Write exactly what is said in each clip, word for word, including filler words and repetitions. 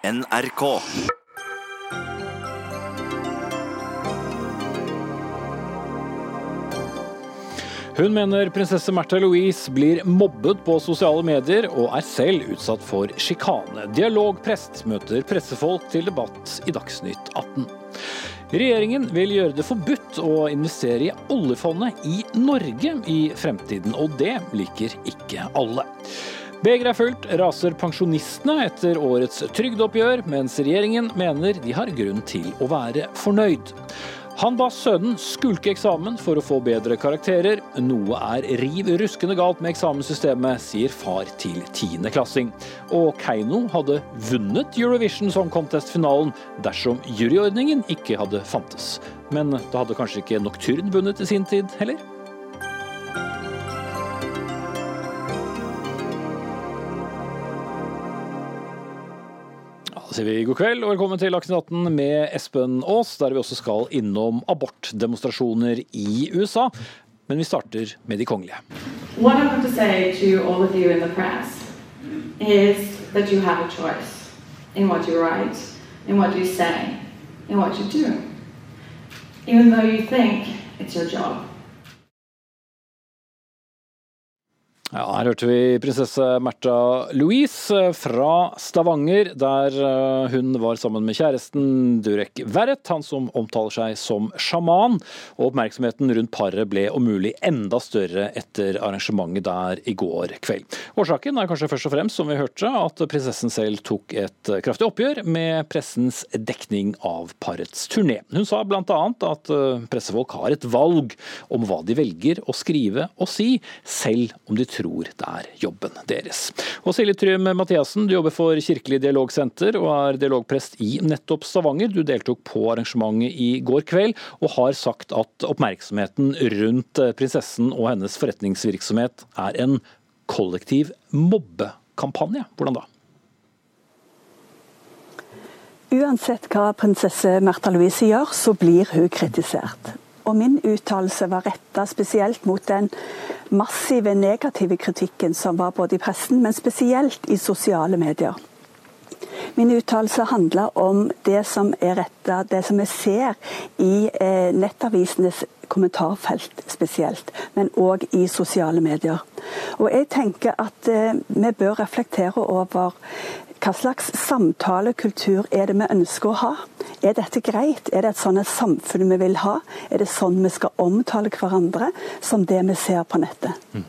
N R K. Hun mener prinsesse Märtha Louise blir mobbet på sosiale medier og er selv utsatt for sjikane. Dialogprest møter pressefolk til debatt i Dagsnytt atten. Regjeringen vil gjøre det forbudt å investere i oljefondet i Norge i fremtiden, og det liker ikke alle. Begeret er fullt, raser pensjonistene etter årets trygdeoppgjør, mens regjeringen mener de har grunn til å være fornøyd. Han ba sønnen skulke eksamen for å få bedre karakterer. Noe er riv ruskende galt med eksamenssystemet, sier far til tiendeklassing. Og Keiino hadde vunnet Eurovision Song Contest-finalen dersom juryordningen ikke hadde fantes. Men da hadde kanskje ikke Nocturne vunnet i sin tid heller? Da sier vi god kveld og velkommen til Dagsnytt atten med Espen Aas, der vi også skal innom abortdemonstrasjoner i U S A. Men vi starter med de kongelige. What I want to say to all of you in the press is that you have a choice in what you write, in what you say, in what you do. Even though you think it's your job. Ja, her hørte vi prinsesse Märtha Louise fra Stavanger, der hun var sammen med kjæresten Durek Verrett, han som omtaler seg som sjaman, og oppmerksomheten rundt paret ble om mulig enda større etter arrangementet der i går kveld. Årsaken er kanskje først og fremst, som vi hørte, at prinsessen selv tok et kraftig oppgjør med pressens dekning av parets turné. Hun sa blant annet at pressefolk har et valg om hva de velger å skrive og si, selv om de tror tror det er jobben deres. Og Silje Trym Mathiasen, du jobber for Kirkelig Dialogsenter og er dialogprest i nettopp Stavanger. Du deltok på arrangementet i går kveld og har sagt at oppmerksomheten rundt prinsessen og hennes forretningsvirksomhet er en kollektiv mobbekampanje. Hvordan da? Uansett hva prinsesse Märtha Louise gjør, så blir hun kritisert. Og min uttalelse var rettet spesielt mot den massive negative kritikken som var både i pressen, men spesielt i sosiale medier. Min uttalelse handler om det som er rettet, det som jeg ser i eh, nettavisenes kommentarfelt spesielt, men også i sosiale medier. Og jeg tenker at eh, vi bør reflektere over hva slags samtalekultur er det vi ønsker å ha? Er dette greit? Er det et sånt samfunn vi vil ha? Er det sånn vi skal omtale hverandre som det vi ser på nettet? Mm.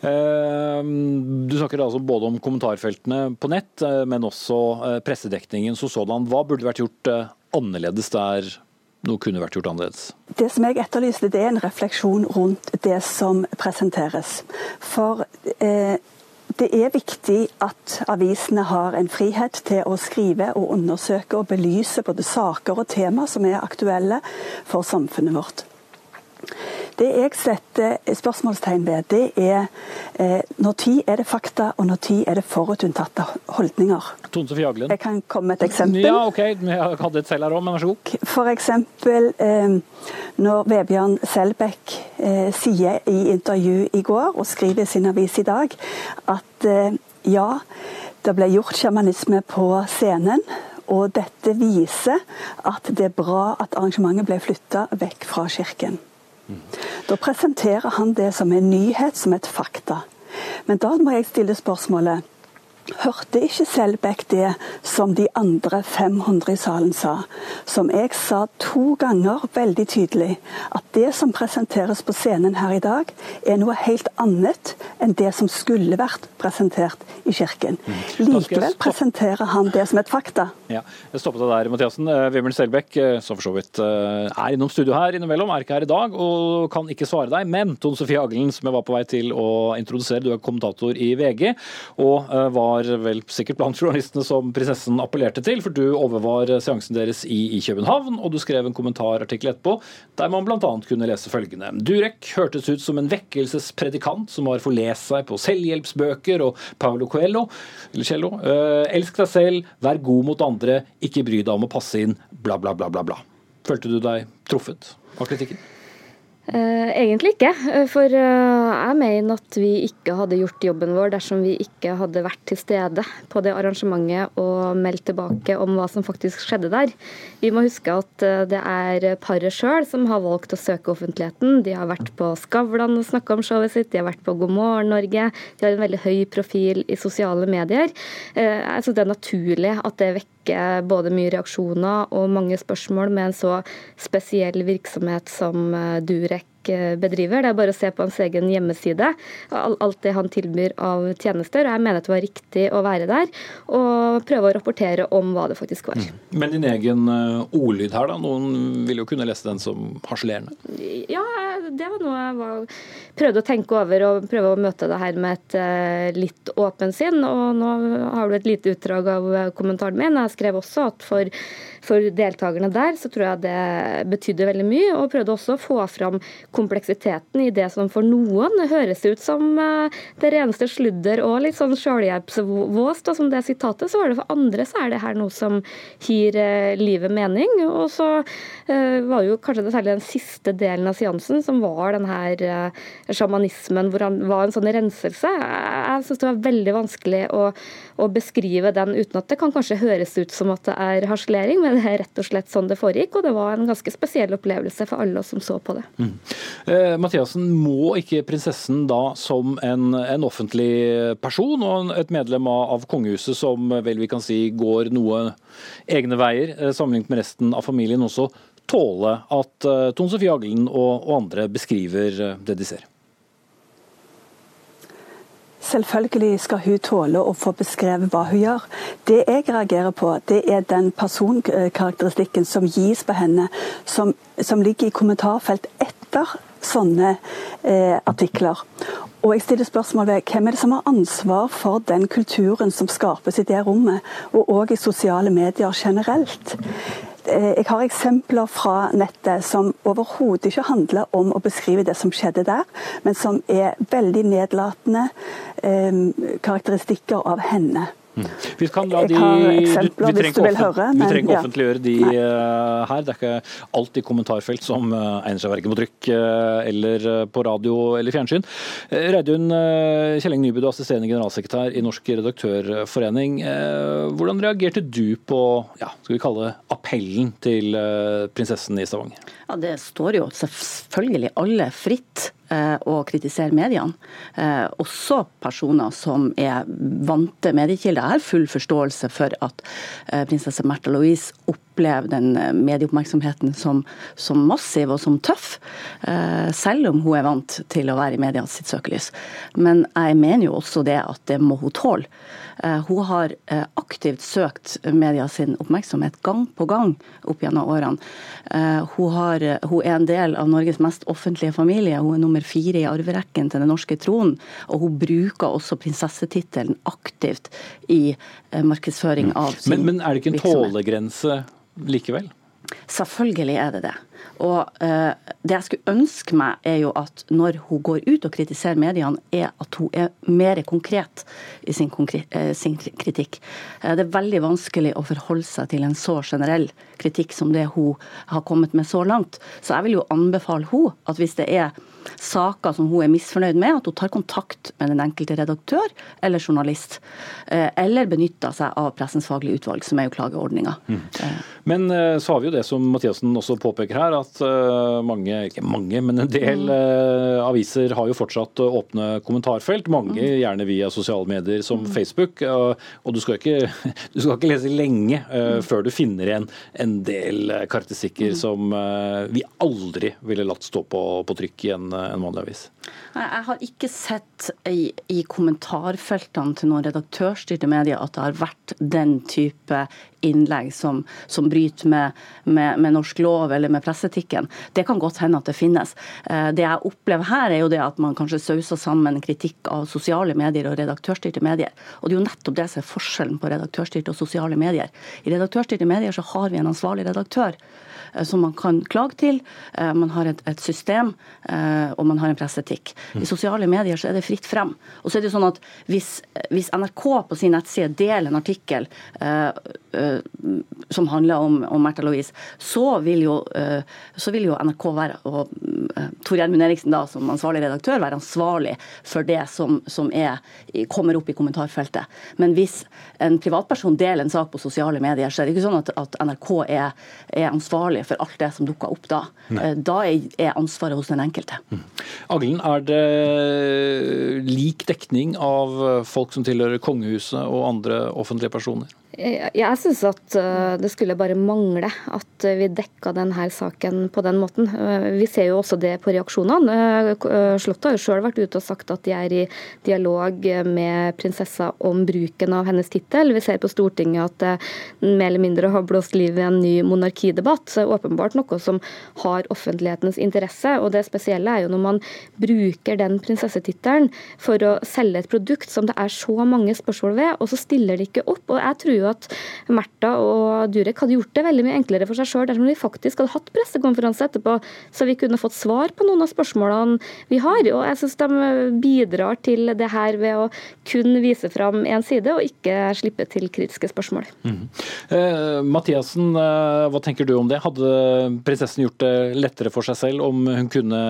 Du snakker altså både om kommentarfeltene på nett, men også pressedekningen som sådan. Hva burde vært gjort annerledes der noe kunne vært gjort annerledes? Det som jeg etterlyste, det er en refleksjon rundt det som presenteres. For eh, det er viktig at avisene har en frihet til å skrive og undersøke og belyse både saker og tema som er aktuelle for samfunnet vårt. Det jeg setter spørsmålstegn ved, det er eh, når tid er det fakta, og når tid er det forutunntatte holdninger. Tone Sofie Aglen. Jeg kan komme med et eksempel. Ja, ok. Jeg hadde et selv her også, men vær så god. For eksempel eh, når Vebjørn Selbekk eh, sier i intervju i går, og skriver i sin avis i dag, at eh, ja, det ble gjort sjamanisme på scenen, og dette viser at det er bra at arrangementet ble flyttet vekk fra kirken. Da presenterer han det som en nyhet, som et fakta. Men da må jeg stille spørsmålet, hørte ikke Selbekk det som de andre fem hundre i salen sa? Som jeg sa to ganger veldig tydelig, at det som presenteres på scenen her i dag, er noe helt annet enn det som skulle vært presentert i kirken. Likevel presenterer han det som et fakta. Ja, jeg stoppet deg der, Mathiasen. Vebjørn Selbekk, som for så vidt er innom studio her innimellom, er ikke her i dag og kan ikke svare deg, men Tone Sofie Aglen, som jeg var på vei til å introdusere, du er kommentator i V G, og var vel sikkert blant journalistene som prinsessen appellerte til, for du overvar seansen deres i, i København, og du skrev en kommentarartikkel etterpå, der man blant annet kunne lese følgende. Durek hørtes ut som en vekkelsespredikant som har forlest seg på selvhjelpsbøker og Paulo Coelho, eller Cello. Elsk deg selv, vær god mot andre, ikke bry deg om å passe inn, bla bla bla bla bla. Følte du deg truffet av kritikken? Eh, egentlig ikke, for eh, jeg mener at vi ikke hadde gjort jobben vår dersom vi ikke hadde vært til stede på det arrangementet og meldt tilbake om hva som faktisk skjedde der. Vi må huske at eh, det er paret selv som har valgt å søke offentligheten. De har vært på Skavlan og snakket om showet sitt, de har vært på God morgen Norge, de har en veldig høy profil i sosiale medier. Eh, jeg synes det er naturlig at det vekker både mye reaksjoner og mange spørsmål med en så spesiell virksomhet som eh, Durek bedriver. Det er bare å se på hans egen hjemmeside, alt det han tilbyr av tjenester. Og jeg mener at det var riktig å være der og prøve å rapportere om hva det faktisk var. Men din egen ordlyd her da, noen vil jo kunne lese den som harselerende? Ja, det var noe jeg var, prøvde å tenke over og prøve å møte det her med et uh, litt åpen sinn. Og nå har du et lite utdrag av kommentaren min. Jeg skrev også at for, for deltakerne der så tror jeg det betydde veldig mye, og prøvde også å få fram kompleksiteten i det som for noen høres ut som uh, det reneste sludder og litt sånn selvhjelpsvåst, og som det sitatet, så var det for andre så er det her noe som gir uh, livet mening. Og så uh, var jo kanskje det særlig den siste delen av seansen som var den her uh, sjamanismen, hvor han var en sånn renselse. Jeg, jeg synes det var veldig vanskelig å, å beskrive den uten at det kan kanskje høres ut som at det er harselering, men det er rett og slett sånn det foregikk, og det var en ganske spesiell opplevelse for alle oss som så på det. Mm. Eh, Mathiassen, må ikke prinsessen da som en, en offentlig person og et medlem av, av kongehuset som vel vi kan si går noe egne veier, eh, sammenlignet med resten av familien, også tåle at eh, Tone Sofie Aglen og, og andre beskriver eh, det de ser? Selvfølgelig skal hun tåle å få beskrevet hva hun gjør. Det jeg reagerer på, det er den personkarakteristikken som gis på henne, som, som ligger i kommentarfelt etter sånne eh, artikler. Og jeg stiller spørsmål ved hvem er det som har ansvar for den kulturen som skapes i det rommet, og også i sosiale medier generelt. Jeg har eksempler fra nettet som overhodet ikke handler om å beskrive det som skjedde der, men som er veldig nedlatende eh, karakteristikker av henne. Mm. Vi kan la de, jeg har eksempler du, vi hvis du vil høre. Vi trenger ikke ja. offentliggjøre de uh, her. Det er ikke alltid kommentarfelt som uh, egner seg verken på trykk uh, eller uh, på radio eller fjernsyn. Uh, Reidun uh, Kjelling Nybø, assisterende generalsekretær i Norsk redaktørforening. Uh, hvordan reagerte du på ja, skal vi kalle det, appellen til uh, prinsessen i Stavanger? Ja, Det står jo selvfølgelig alle fritt å kritisere mediene. Eh, også personer som er vante mediekilder. Jeg har full forståelse for at eh, prinsesse Märtha Louise opplever den medieoppmerksomheten som, som massiv og som tøff, eh, selv om hun er vant til å være i medias sitt søkelys. Men jeg mener jo også det at det må hun tåle. Eh, hun har eh, aktivt søkt media sin oppmerksomhet gang på gang opp gjennom årene. Eh, hun, har, hun er en del av Norges mest offentlige familie. Hun er nummer fire i arverekken til den norske tronen, og hun bruker også prinsessetittelen aktivt i eh, markedsføring av sin men, men er det ikke en tålegrense likevel? Selvfølgelig er det det. Og eh, det jeg skulle ønske meg er jo at når hun går ut og kritiserer mediene, er at hun er mer konkret i sin, konkre eh, sin kritikk. Eh, det er veldig vanskelig å forholde seg til en så generell kritikk som det hun har kommet med så langt. Så jeg vil jo anbefale hun at hvis det er saker som hun er misfornøyd med, at hun tar kontakt med den enkelte redaktør eller journalist, eh, eller benytter seg av pressens faglige utvalg, som er jo klageordninger. Mm. Eh. Men så har vi jo det som Mathiassen også påpeker her, at mange, ikke mange, men en del mm. aviser har jo fortsatt åpne kommentarfelt, mange mm. gjerne via sosiale medier som mm. Facebook, og du skal ikke, du skal ikke lese lenge uh, mm. før du finner igjen en del karakteristikker mm. som uh, vi aldri ville latt stå på, på trykk i en, en vanlig avis. Jeg har ikke sett i, i kommentarfeltene til noen redaktørstyrte medier at det har vært den type innlegg som, som bryter med, med, med norsk lov eller med presseetikken. Det kan godt hende at det finnes. Det jeg opplever her er jo det at man kanskje sauser sammen kritikk av sosiale medier og redaktørstyrte medier. Og det er jo nettopp det som er forskjellen på redaktørstyrte og sosiale medier. I redaktørstyrte medier så har vi en ansvarlig redaktør som man kan klage til. Man har et, et system, og man har en presseetikk. I sosiale medier så er det fritt frem. Og så er det sånn at hvis, hvis N R K på sin nettside deler en artikkel som handler om, om Märtha Louise, så vil jo, så vil jo N R K være, og Tor Gjermund Eriksen da, som ansvarlig redaktør, være ansvarlig for det som, som er, kommer opp i kommentarfeltet. Men hvis en privatperson deler en sak på sosiale medier, så er det ikke sånn at, at N R K er, er ansvarlig for alt det som dukker opp da. Nei. Da er, er ansvaret hos den enkelte. Mm. Aglen, er det lik dekning av folk som tilhører kongehuset og andre offentlige personer? Jeg, jeg synes at det skulle bare mangle at vi dekka denne saken på den måten. Vi ser jo også det på reaksjonene. Slottet har jo selv vært ute og sagt at de er i dialog med prinsessa om bruken av hennes titel. Vi ser på Stortinget at det mer eller mindre har blåst liv i en ny monarkidebatt. Så det er åpenbart noe som har offentlighetens interesse, og det spesielle er jo når man bruker den prinsessetittelen for å selge et produkt som det er så mange spørsmål ved, og så stiller de ikke opp. Og jeg tror jo at Märtha og Durek hadde gjort det veldig mye enklere for seg selv dersom de faktisk hadde hatt pressekonferanse etterpå, så vi kunne fått svar på noen av spørsmålene vi har. Og jeg synes de bidrar til det her ved å kun vise fram en side og ikke slippe til kritiske spørsmål. Mm. Eh, Mathiassen, eh, hva tenker du om det? Hadde prinsessen gjort det lettere for seg selv om hun kunne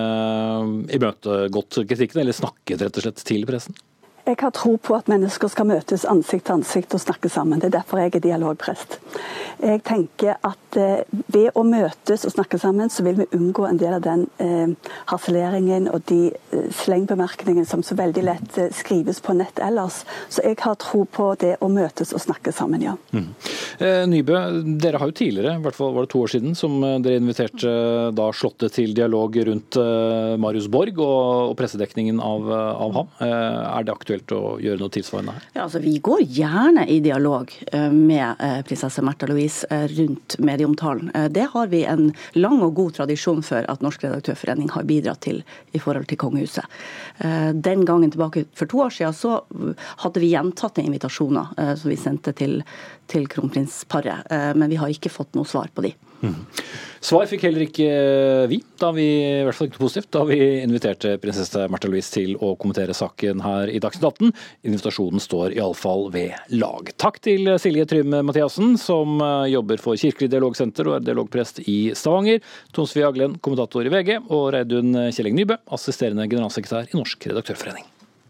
imøtegått kritikken, eller snakket rett og slett til pressen? Jeg har tro på at mennesker skal møtes ansikt til ansikt og snakke sammen. Det er derfor jeg er dialogprest. Jeg tenker at eh, ved å møtes og snakke sammen, så vil vi unngå en del av den eh, harseleringen og de eh, slengbemerkningene som så veldig lett eh, skrives på nett ellers. Så jeg har tro på det å møtes og snakke sammen, ja. Mm. Eh, Nybø, dere har jo tidligere, i hvert fall var det to år siden, som dere inviterte eh, da Slottet til dialog rundt eh, Marius Borg og, og pressedekningen av, av ham. Eh, er det aktuelt å gjøre noe tilsvarende her? Ja, altså, vi går gjerne i dialog med prinsesse Märtha Louise rundt medieomtalen. Det har vi en lang og god tradisjon for at Norsk Redaktørforening har bidratt til i forhold til kongehuset. Den gangen tilbake for to år siden så hadde vi gjentatte invitasjoner som vi sendte til, til kronprinsparet, men vi har ikke fått noe svar på de. Mm. Svar fikk heller ikke vi, da vi, i hvert fall ikke positivt, da vi inviterte prinsesse Märtha Louise til å kommentere saken her i Dagsnytt atten. Invitasjonen står i alle fall ved lag. Takk til Silje Trym Mathiassen, som jobber for Kirkelig Dialogsenter og er dialogprest i Stavanger, Tonsvi Aglen, kommentator i V G, og Reidun Kjelling Nybø, assisterende generalsekretær i Norsk Redaktørforening.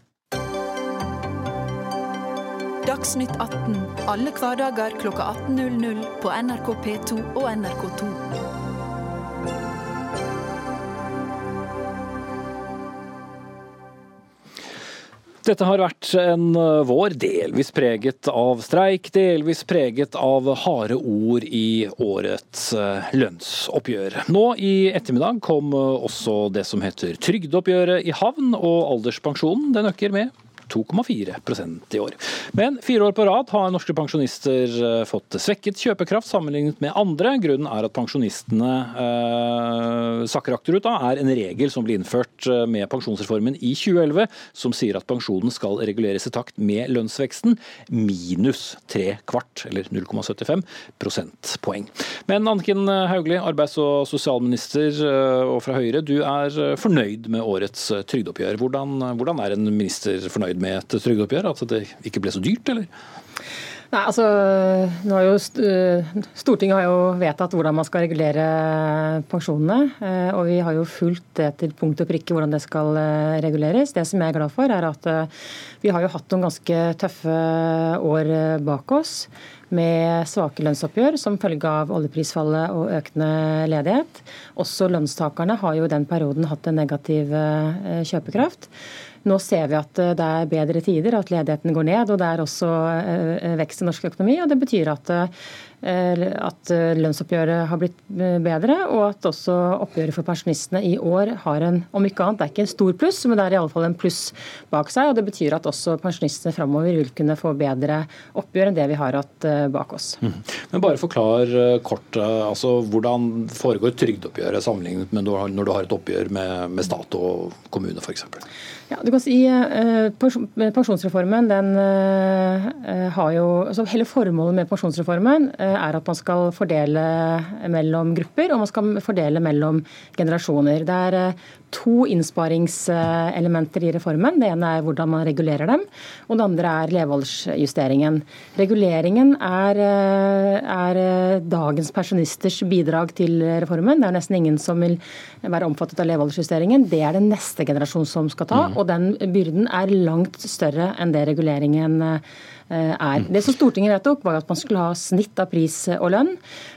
Dagsnytt atten, alle hverdager klokka atten null null på N R K P to og N R K to. Dette har vært en vår delvis preget av streik, delvis preget av harde ord i årets lønnsoppgjør. Nå i ettermiddag kom også det som heter trygdeoppgjøret i havn, og alderspensjonen den øker med to komma fire prosent i år. Men fire år på rad har norske pensjonister fått svekket kjøpekraft sammenlignet med andre. Grunnen er at pensjonistene eh, sakker akterut. Da er en regel som ble innført med pensjonsreformen i tjue elleve, som sier at pensjonen skal reguleres i takt med lønnsveksten, minus tre kvart, eller null komma syttifem prosentpoeng. Men Anniken Hauglie, arbeids- og sosialminister og fra Høyre, du er fornøyd med årets trygdeoppgjør. Hvordan, hvordan er en minister fornøyd med et trygdeoppgjør? At det ikke ble så dyrt, eller? Nei, altså, nå har jo Stortinget har jo vedtatt hvordan man skal regulere pensjonene, og vi har jo fulgt det til punkt og prikke hvordan det skal reguleres. Det som jeg er glad for er at vi har jo hatt noen ganske tøffe år bak oss, med svake lønnsoppgjør som følge av oljeprisfallet og økende ledighet. Også lønnstakerne har jo i den perioden hatt en negativ kjøpekraft. Nå ser vi at det er bedre tider, at ledigheten går ned, og det er også vekst i norsk økonomi. og Det betyr at, at lønnsoppgjøret har blitt bedre, og at også oppgjøret for pensjonistene i år har en, om ikke annet, det er ikke en stor pluss, men det er i alle fall en pluss bak seg. og Det betyr at også pensjonistene fremover vil kunne få bedre oppgjør enn det vi har hatt bak oss. Mm. Men bare forklar kort, altså hvordan foregår trygdeoppgjøret sammenlignet med når du har et oppgjør med, med stat og kommune for eksempel? Ja, du kan si uh, Pensjonsreformen, den uh, har jo altså hele formålet med pensjonsreformen uh, er at man skal fordele mellom grupper, og man skal fordele mellom generasjoner. Det er to innsparingselementer i reformen. Det ene er hvordan man regulerer dem, og det andre er levealdersjusteringen. Reguleringen er, er dagens pensjonisters bidrag til reformen. Det er nesten ingen som vil være omfattet av levealdersjusteringen. Det er det neste generasjon som skal ta, og den byrden er langt større enn det reguleringen er. Det som Stortinget vedtok, var at man skulle ha snitt av pris og lønn.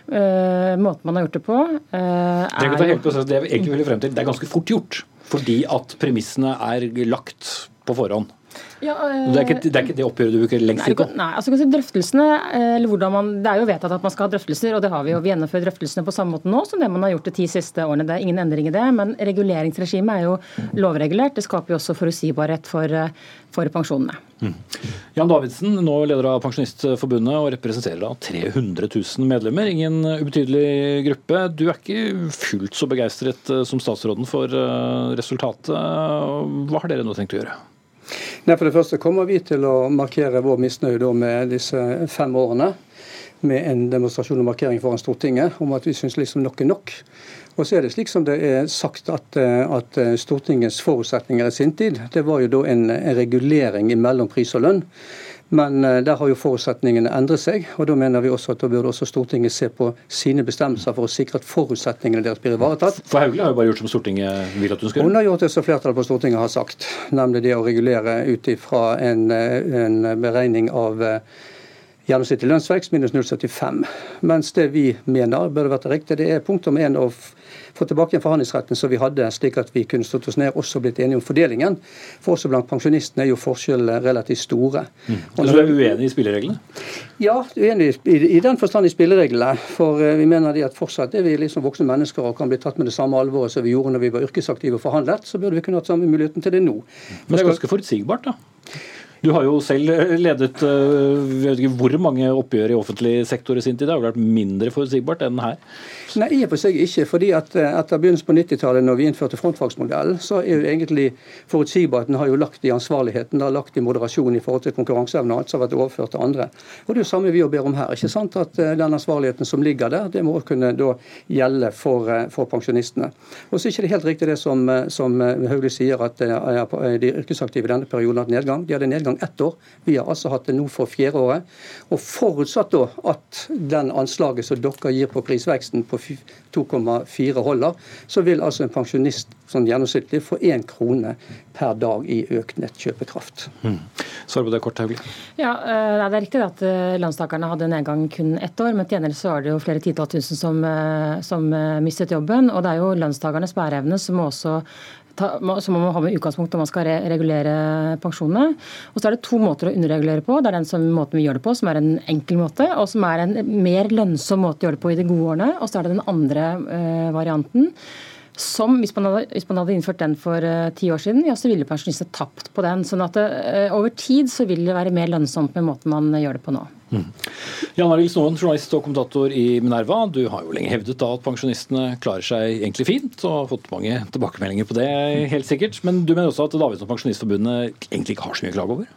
Måten man har gjort det på er... Det er helt prosess, det er egentlig veldig frem til. Det er ganske fort gjort, fordi at premissene er lagt på forhånd. Ja, øh, det, er ikke, det er ikke det oppgjøret du bruker lengst tid på? Nei, altså drøftelsene, eller hvordan man, det er jo vedtatt at man skal ha drøftelser, og det har vi jo. Vi gjennomfører drøftelsene på samme måte nå som det man har gjort de ti siste årene. Det er ingen endring i det, men reguleringsregimet er jo lovregulert. Det skaper jo også forutsigbarhet for, for pensjonene. Mm. Jan Davidsen, nå leder av Pensjonistforbundet og representerer da tre hundre tusen medlemmer. Ingen ubetydelig gruppe. Du er ikke fullt så begeistret som statsråden for resultatet. Hva har dere nå tenkt å gjøre? Nei, For det første kommer vi til å markere vår misnøye med disse fem årene med en demonstrasjon og markering foran Stortinget om at vi syns liksom nok er nok. Og så er det slik som det er sagt at, at Stortingets forutsetninger i sin tid, det var jo da en, en regulering mellom pris og lønn. Men der har jo forutsetningene endret seg, og da mener vi også at da burde også Stortinget se på sine bestemmelser for å sikre at forutsetningene deres blir ivaretatt. For Hauglie har jo bare gjort som Stortinget vil at hun skal gjøre. Hun har gjort det som flertallet på Stortinget har sagt, nemlig det å regulere ut ifra en, en beregning av gjennomsnittlig lønnsvekst minus null komma syttifem. Mens det vi mener burde vært riktig, det er punktum én å få tilbake igjen forhandlingsretten som vi hadde, slik at vi kunne stått oss ned og også blitt enige om fordelingen. For også blant pensjonistene er jo forskjellene relativt store. Mm. Og så er du uenig i spillereglene? Ja, uenig i, i den forstand i spillereglene. For uh, vi mener de at fortsatt er vi liksom voksne mennesker og kan bli tatt med det samme alvoret som vi gjorde når vi var yrkesaktive og forhandlet, så burde vi kunne hatt samme muligheten til det nå. Men det er ganske forutsigbart, da? Du har jo selv ledet uh, vet ikke hvor mange oppgjør i offentlig sektor i sin tid. Det har jo vært mindre forutsigbart enn her. Nei, i og for seg ikke. fordi at etter begynnelsen på nittitallet, når vi innførte frontfagsmodellen, så er jo egentlig forutsigbarheten har jo lagt i ansvarligheten, det har lagt i moderasjon i forhold til konkurranseevne, altså har vært overført til andre. Og det er jo samme vi ber om her. Ikke sant at den ansvarligheten som ligger der, det må kunne da gjelde for, for pensjonistene. Og så er ikke det helt riktig det som, som Hauglie sier, at de yrkesaktive i denne perioden har hatt nedgang. De hadde nedgang ett år. Vi har altså hatt det nå for fjerde året. Og forutsatt da at den anslaget som dere gir på prisveksten på to komma fire holder, så vil altså en pensjonist sånn gjennomsnittlig få én krone per dag i økt nettkjøpekraft. Mm. Svar på det kort, Hauglie. Ja, det er riktig at landstakerne hadde nedgang kun ett år, men til gjengjeld så var det jo flere titall tusen som, som mistet jobben, og det er jo lønnstakernes bæreevne som må også Ta, så må man ha med utgangspunkt om man skal re regulere pensjonene. Og så er det to måter å underregulere på. Det er den som, måten vi gjør det på, som er en enkel måte, og som er en mer lønnsom måte å gjøre det på i de gode årene. Og så er det den andre eh, varianten, som hvis man, hadde, hvis man hadde innført den for uh, ti år siden, ja, så ville pensjonister tapt på den. Sånn at uh, over tid så vil det være mer lønnsomt med måten man uh, gjør det på nå. Mm. Jan Arild Snoen, journalist og kommentator i Minerva. Du har jo lenge hevdet da at pensjonistene klarer seg egentlig fint, og har fått mange tilbakemeldinger på det, helt sikkert. Men du mener også at Davidsen og Pensjonistforbundet egentlig ikke har så mye å klage over?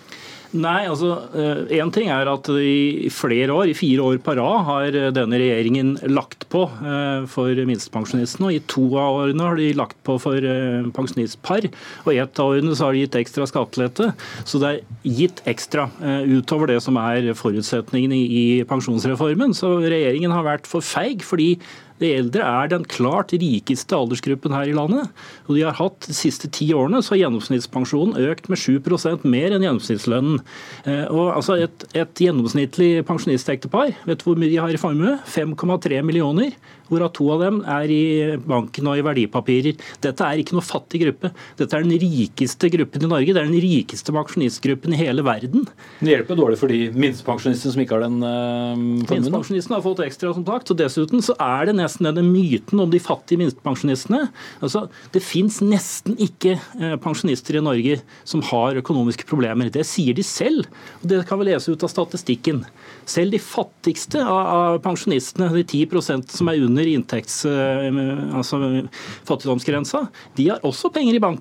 Nei, altså en ting er at i flere år, i fire år på rad, har denne regjeringen lagt på for minstepensjonistene, og i to av årene har de lagt på for pensjonistpar, og i ett av årene så har de gitt ekstra skattelette, så det er gitt ekstra utover det som er forutsetningene i pensjonsreformen. Så regjeringen har vært for feig, fordi de eldre er den klart rikeste aldersgruppen her i landet. Og de har hatt de siste ti årene, så har gjennomsnittspensjonen økt med sju prosent mer enn gjennomsnittslønnen. Og altså et, et gjennomsnittlig pensjonistektepar, vet du hvor mye de har i formue? fem komma tre millioner, hvorav to av dem er i banken og i verdipapirer. Dette er ikke noe fattig gruppe. Dette er den rikeste gruppen i Norge. Det er den rikeste pensjonistgruppen i hele verden. Det hjelper dårlig for de minstepensjonistene som ikke har den uh, formuen? Minstepensjonistene har fått ekstra som takt, og dessuten så er det nesten denne myten om de fattige minstepensjonistene. Altså, det finnes nesten ikke uh, pensjonister i Norge som har økonomiske problemer. Det sier de selv, og det kan vi lese ut av statistikken. Selv de fattigste av, av pensjonistene, de ti prosent som er under inntekts, altså fattigdomsgrensa, de har også penger i banken.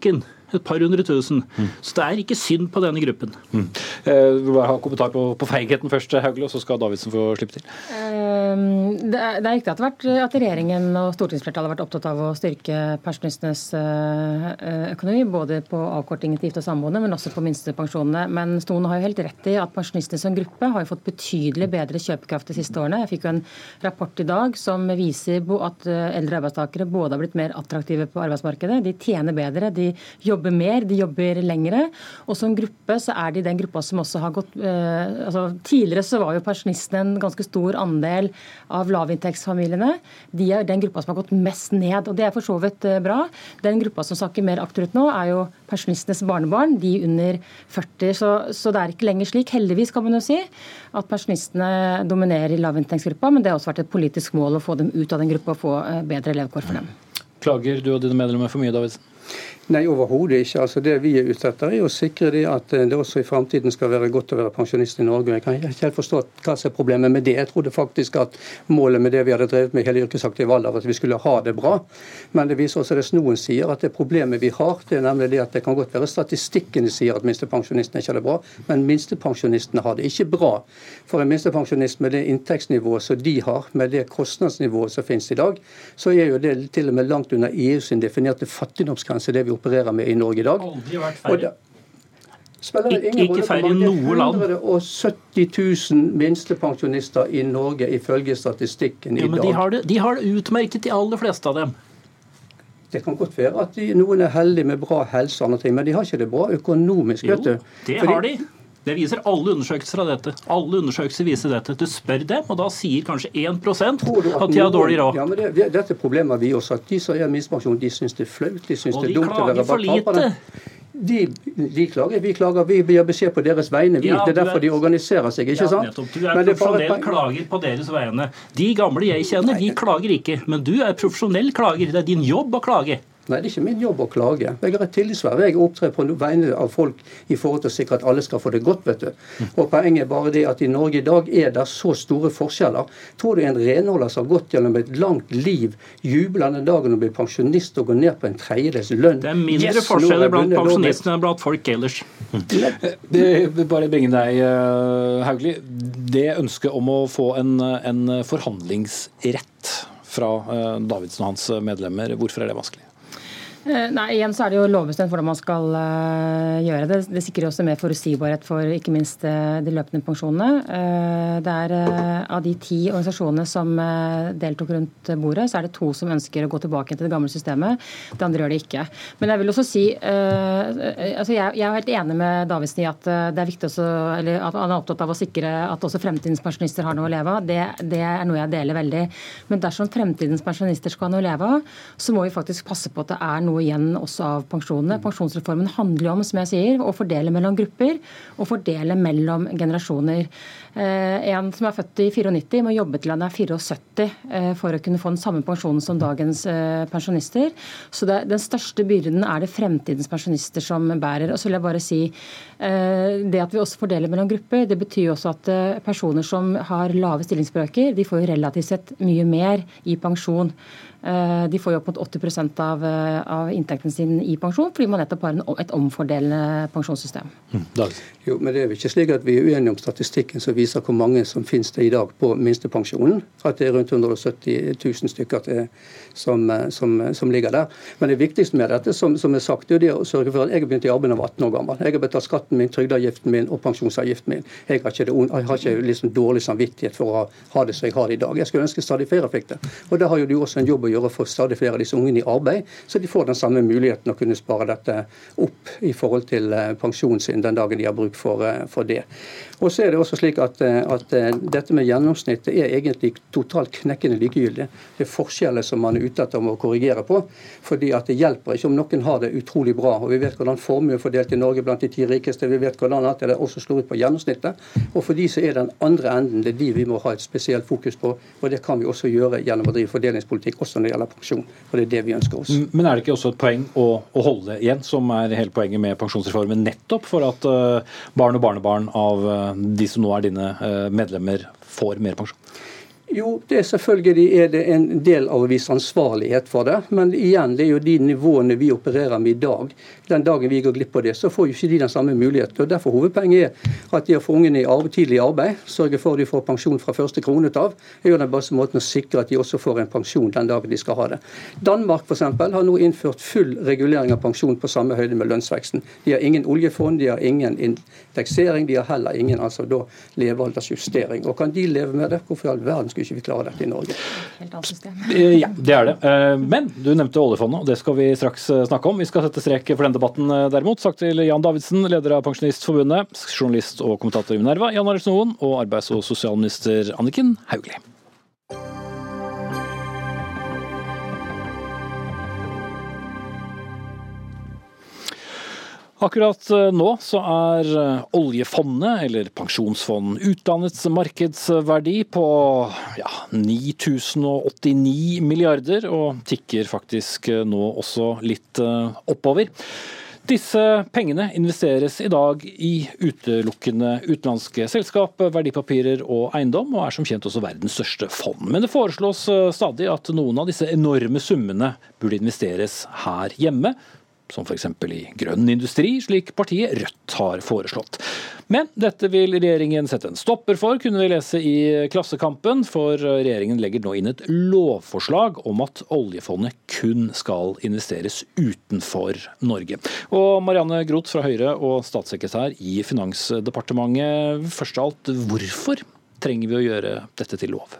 Et par hundre tusen. Mm. Så det er ikke synd på denne gruppen. Mm. Eh, vil bare ha kommentar på, på feigheten først, Hauglie, og så skal Davidsen få slippe til. Um, det, er, det er riktig at, vært, at regjeringen og stortingsflertallet har vært opptatt av å styrke pensjonistenes uh, økonomi, både på avkortingen til gift og samboende, men også på minstepensjonene. Men Stone har jo helt rett i at pensjonistene som gruppe har jo fått betydelig bedre kjøpekraft de siste årene. Jeg fikk jo en rapport i dag som viser at eldre arbeidstakere både har blitt mer attraktive på arbeidsmarkedet, de tjener bedre, de jobber mer, de jobber lengre, og som gruppe så er de den gruppa som også har gått eh, altså tidligere så var jo pensjonistene en ganske stor andel av lavinntektsfamiliene. De er den gruppa som har gått mest ned, og det er for så vidt eh, bra. Den gruppa som sakker mer akkurat nå er jo pensjonistenes barnebarn, de under førti, så, så det er ikke lenger slik, heldigvis kan man jo si, at pensjonistene dominerer i lavinntektsgruppa, men det har også vært et politisk mål å få dem ut av den gruppa og få eh, bedre levekår for dem. Klager du og dine medlemmer for mye, Davidsen? Nei, overhodet ikke. Altså, det vi er ute etter er å sikre det at det også i fremtiden skal være godt å være pensjonist i Norge. Jeg kan ikke helt forstå hva som er problemet med det. Jeg trodde faktisk at målet med det vi hadde drevet med hele yrkesaktiv alder, at vi skulle ha det bra. Men det viser også at noen sier at det problemet vi har, det er nemlig det at det kan godt være statistikkene sier at minstepensjonistene ikke har det bra, men minstepensjonistene har det ikke bra. For en minstepensjonist med det inntektsnivået som de har, med det kostnadsnivået som finnes i dag, så er jo det til og med langt under E U sin definerte fattigdomsgrense, det vi opererer med i Norge i dag. Aldri vært færre. Ik ikke færre i noe land. hundre og sytti tusen minstepensjonister i Norge ifølge statistikken ja, i men dag. De har, det, de har det utmerket, de aller fleste av dem. Det kan godt være at de, noen er heldige med bra helse og andre ting, men de har ikke det bra økonomisk. Jo, vet du. det Fordi, har de. Det viser alle undersøkelser av dette. Alle undersøkelser viser dette. Du spør dem, og da sier kanskje én prosent at, at de har dårlig råd. Ja, men det, Dette problemet vi også, at de som er minstepensjon, de syns det er flaut, de syns det er dumt å være for bakpaperne. De, de klager, vi klager, vi gir beskjed på deres vegne. Vi, ja, det er derfor er, de organiserer seg, ikke ja, sant? Nettopp. Du er profesjonell klager på deres vegne. De gamle jeg kjenner, de klager ikke. Men du er profesjonell klager. Det er din jobb å klage. Nei, det er ikke min jobb å klage. Jeg er et tillitsverv. Jeg opptrer på vegne av folk i forhold til å sikre at alle skal få det godt, vet du. Og poenget er bare det at i Norge i dag er det så store forskjeller. Tror du en renholder som har gått gjennom et langt liv, jubler den dagen og blir pensjonist og går ned på en tredjedels lønn? Det er mindre yes, forskjeller blant pensjonistene enn blant folk ellers. Det vil bare bringe deg, Hauglie. Det ønsket om å få en, en forhandlingsrett fra Davidsen og hans medlemmer, hvorfor er det vanskelig? Nei, igjen så er det jo lovbestemt hvordan man skal uh, gjøre det. Det sikrer også mer forutsigbarhet for ikke minst uh, de løpende pensjonene. Uh, det er uh, av de ti organisasjonene som uh, deltok rundt bordet, så er det to som ønsker å gå tilbake til det gamle systemet. Det andre gjør det ikke. Men jeg vil også si, uh, altså jeg, jeg er helt enig med Davidsen i at uh, det er viktig også, eller at han er opptatt av å sikre at også fremtidens pensjonister har noe å leve av. Det, det er noe jeg deler veldig. Men dersom fremtidens pensjonister skal ha noe å leve av, så må vi faktisk passe på at det er noe igjen også av pensjonene. Pensjonsreformen handler om, som jeg sier, å fordele mellom grupper og fordele mellom generasjoner. Eh, en som er født i nittifire må jobbe til han er syttifire eh, for å kunne få den samme pensjonen som dagens eh, pensjonister. Så det, den største byrden er det fremtidens pensjonister som bærer. Og så vil jeg bare si eh, det at vi også fordeler mellom grupper, det betyr også at eh, personer som har lave stillingsbrøker, de får jo relativt sett mye mer i pensjon. De får jo opp mot åtti prosent av, av inntekten sin i pensjon, fordi man nettopp har en, et omfordelende pensjonssystem. Mm, jo, men det er jo ikke slik at vi er uenige om statistikken som viser hvor mange som finnes det i dag på minstepensjonen. At det er rundt hundre og sytti tusen stykker til, som, som, som ligger der. Men det viktigste med dette, som, som er sagt, er det å sørge for at jeg har begynt i arbeid da jeg var atten år gammel. Jeg har betalt skatten min, trygdeavgiften min og pensjonsavgiften min. Jeg har ikke, det, jeg har ikke liksom dårlig samvittighet for å ha, ha det som jeg har det i dag. Jeg skulle ønske stadig flere fikk det. Og da har jo du også en jobb å gjøre for stadig flere av disse ungene i arbeid, så de får den samme muligheten å kunne spare dette opp i forhold til pensjonen sin den dagen de har bruk for, for det. Og så er det også slik at, at dette med gjennomsnittet er egentlig totalt knekkende likegyldig. Det er forskjeller som man er ute etter å korrigere på, fordi at det hjelper ikke om noen har det utrolig bra. Og vi vet hvordan formue er fordelt i Norge blant de ti rikeste, vi vet hvordan alt det også slår ut på gjennomsnittet. Og for de så er den andre enden, det er de vi må ha et spesielt fokus på, og det kan vi også gjøre gjennom å drive fordelingspolitikk, også når det gjelder pensjon. Og det er det vi ønsker oss. Men er det ikke også et poeng å, å holde igjen, som er hele poenget med pensjonsreformen, nettopp for at uh, barn og barnebarn av uh, de som nå er dine uh, medlemmer, får mer pensjon? Jo, det er selvfølgelig er det en del av å vise ansvarlighet for det. Men igjen, det er jo de nivåene vi opererer med i dag. Den dagen vi går glipp av det, så får jo ikke de den samme muligheten. Og Derfor hovedpoenget er at de har fått ungene i arbeid, tidlig arbeid, sørge for at de får pensjon fra første kronet av. Det er jo den beste måten å sikre at de også får en pensjon den dagen de skal ha det. Danmark for eksempel, har nå innført full regulering av pensjon på samme høyde med lønnsveksten. De har ingen oljefond, de har ingen indeksering, de har heller ingen altså da levealdersjustering. Og kan de leve med det? Hvorfor i all verden skulle ikke vi klare dette i Norge? Helt annet system. Ja, det er det. Men du nevnte oljefondet, og det skal vi straks snakke om. Vi skal sette strek for den debatten derimot. Sagt til Jan Davidsen, leder av Pensjonistforbundet, journalist og kommentator i Minerva, Jan Arild Snoen, og arbeids- og sosialminister Anniken Hauglie. Akkurat nå så er oljefondet, eller pensjonsfond, utdannets markedsverdi på ja, ni tusen åttini milliarder, og tikker faktisk nå også litt oppover. Disse pengene investeres i dag i utelukkende utenlandske selskap, verdipapirer og eiendom, og er som kjent også verdens største fond. Men det foreslås stadig at noen av disse enorme summene burde investeres her hjemme, som for eksempel i grønn industri, slik partiet Rødt har foreslått. Men dette vil regjeringen sette en stopper for, kunne vi lese i Klassekampen, for regjeringen legger nå inn et lovforslag om at oljefondet kun skal investeres utenfor Norge. Og Marianne Groth fra Høyre og statssekretær i Finansdepartementet, først av alt, hvorfor trenger vi å gjøre dette til lov?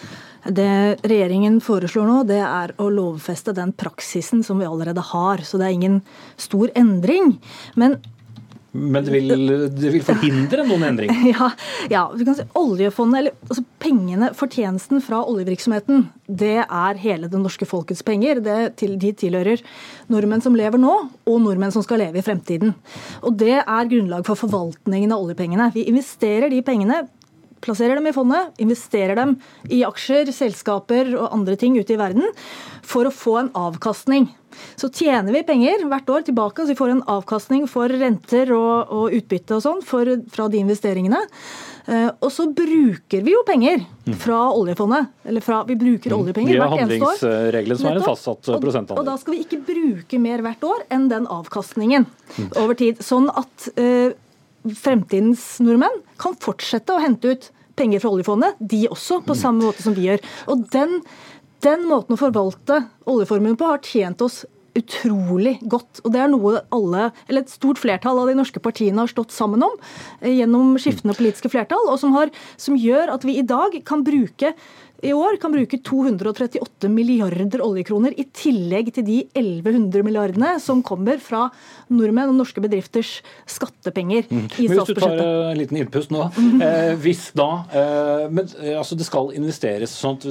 Det regjeringen foreslår nå, det er å lovfeste den praksisen som vi allerede har. Så det er ingen stor endring. Men Men det vil, det vil forhindre noen endring? Ja, ja, vi kan si oljefondet, eller altså pengene, fortjenesten fra oljevirksomheten, det er hele det norske folkets penger. Det til, de tilhører nordmenn som lever nå, og nordmenn som skal leve i fremtiden. Og det er grunnlag for forvaltningen av oljepengene. Vi investerer de pengene, plasserer dem i fondet, investerer dem i aksjer, selskaper og andre ting ute i verden for å få en avkastning. Så tjener vi penger hvert år tilbake, så vi får en avkastning for renter og, og utbytte og sånn for, fra de investeringene. Uh, og så bruker vi jo penger fra oljefondet. Eller fra, vi bruker oljepenger hvert eneste år. Vi har handlingsregelen som er en fastsatt prosentandel. Og, og da skal vi ikke bruke mer hvert år enn den avkastningen over tid. Sånn at uh, fremtidens nordmenn kan fortsette å hente ut penger fra oljefondet, de også, på samme måte som vi gjør. Og den, den måten å forvalte oljeformuen på har tjent oss utrolig godt. Og det er noe alle, eller et stort flertall av de norske partiene har stått sammen om gjennom skiftende politiske flertall, og som, har, som gjør at vi i dag kan bruke i år kan bruke to hundre trettiåtte milliarder oljekroner i tillegg til de elleve hundre milliardene som kommer fra nordmenn og norske bedrifters skattepenger mm. i statsbudsjettet. Hvis du tar en liten innpust nå, eh, hvis da, eh, men eh, altså det skal investeres sånn at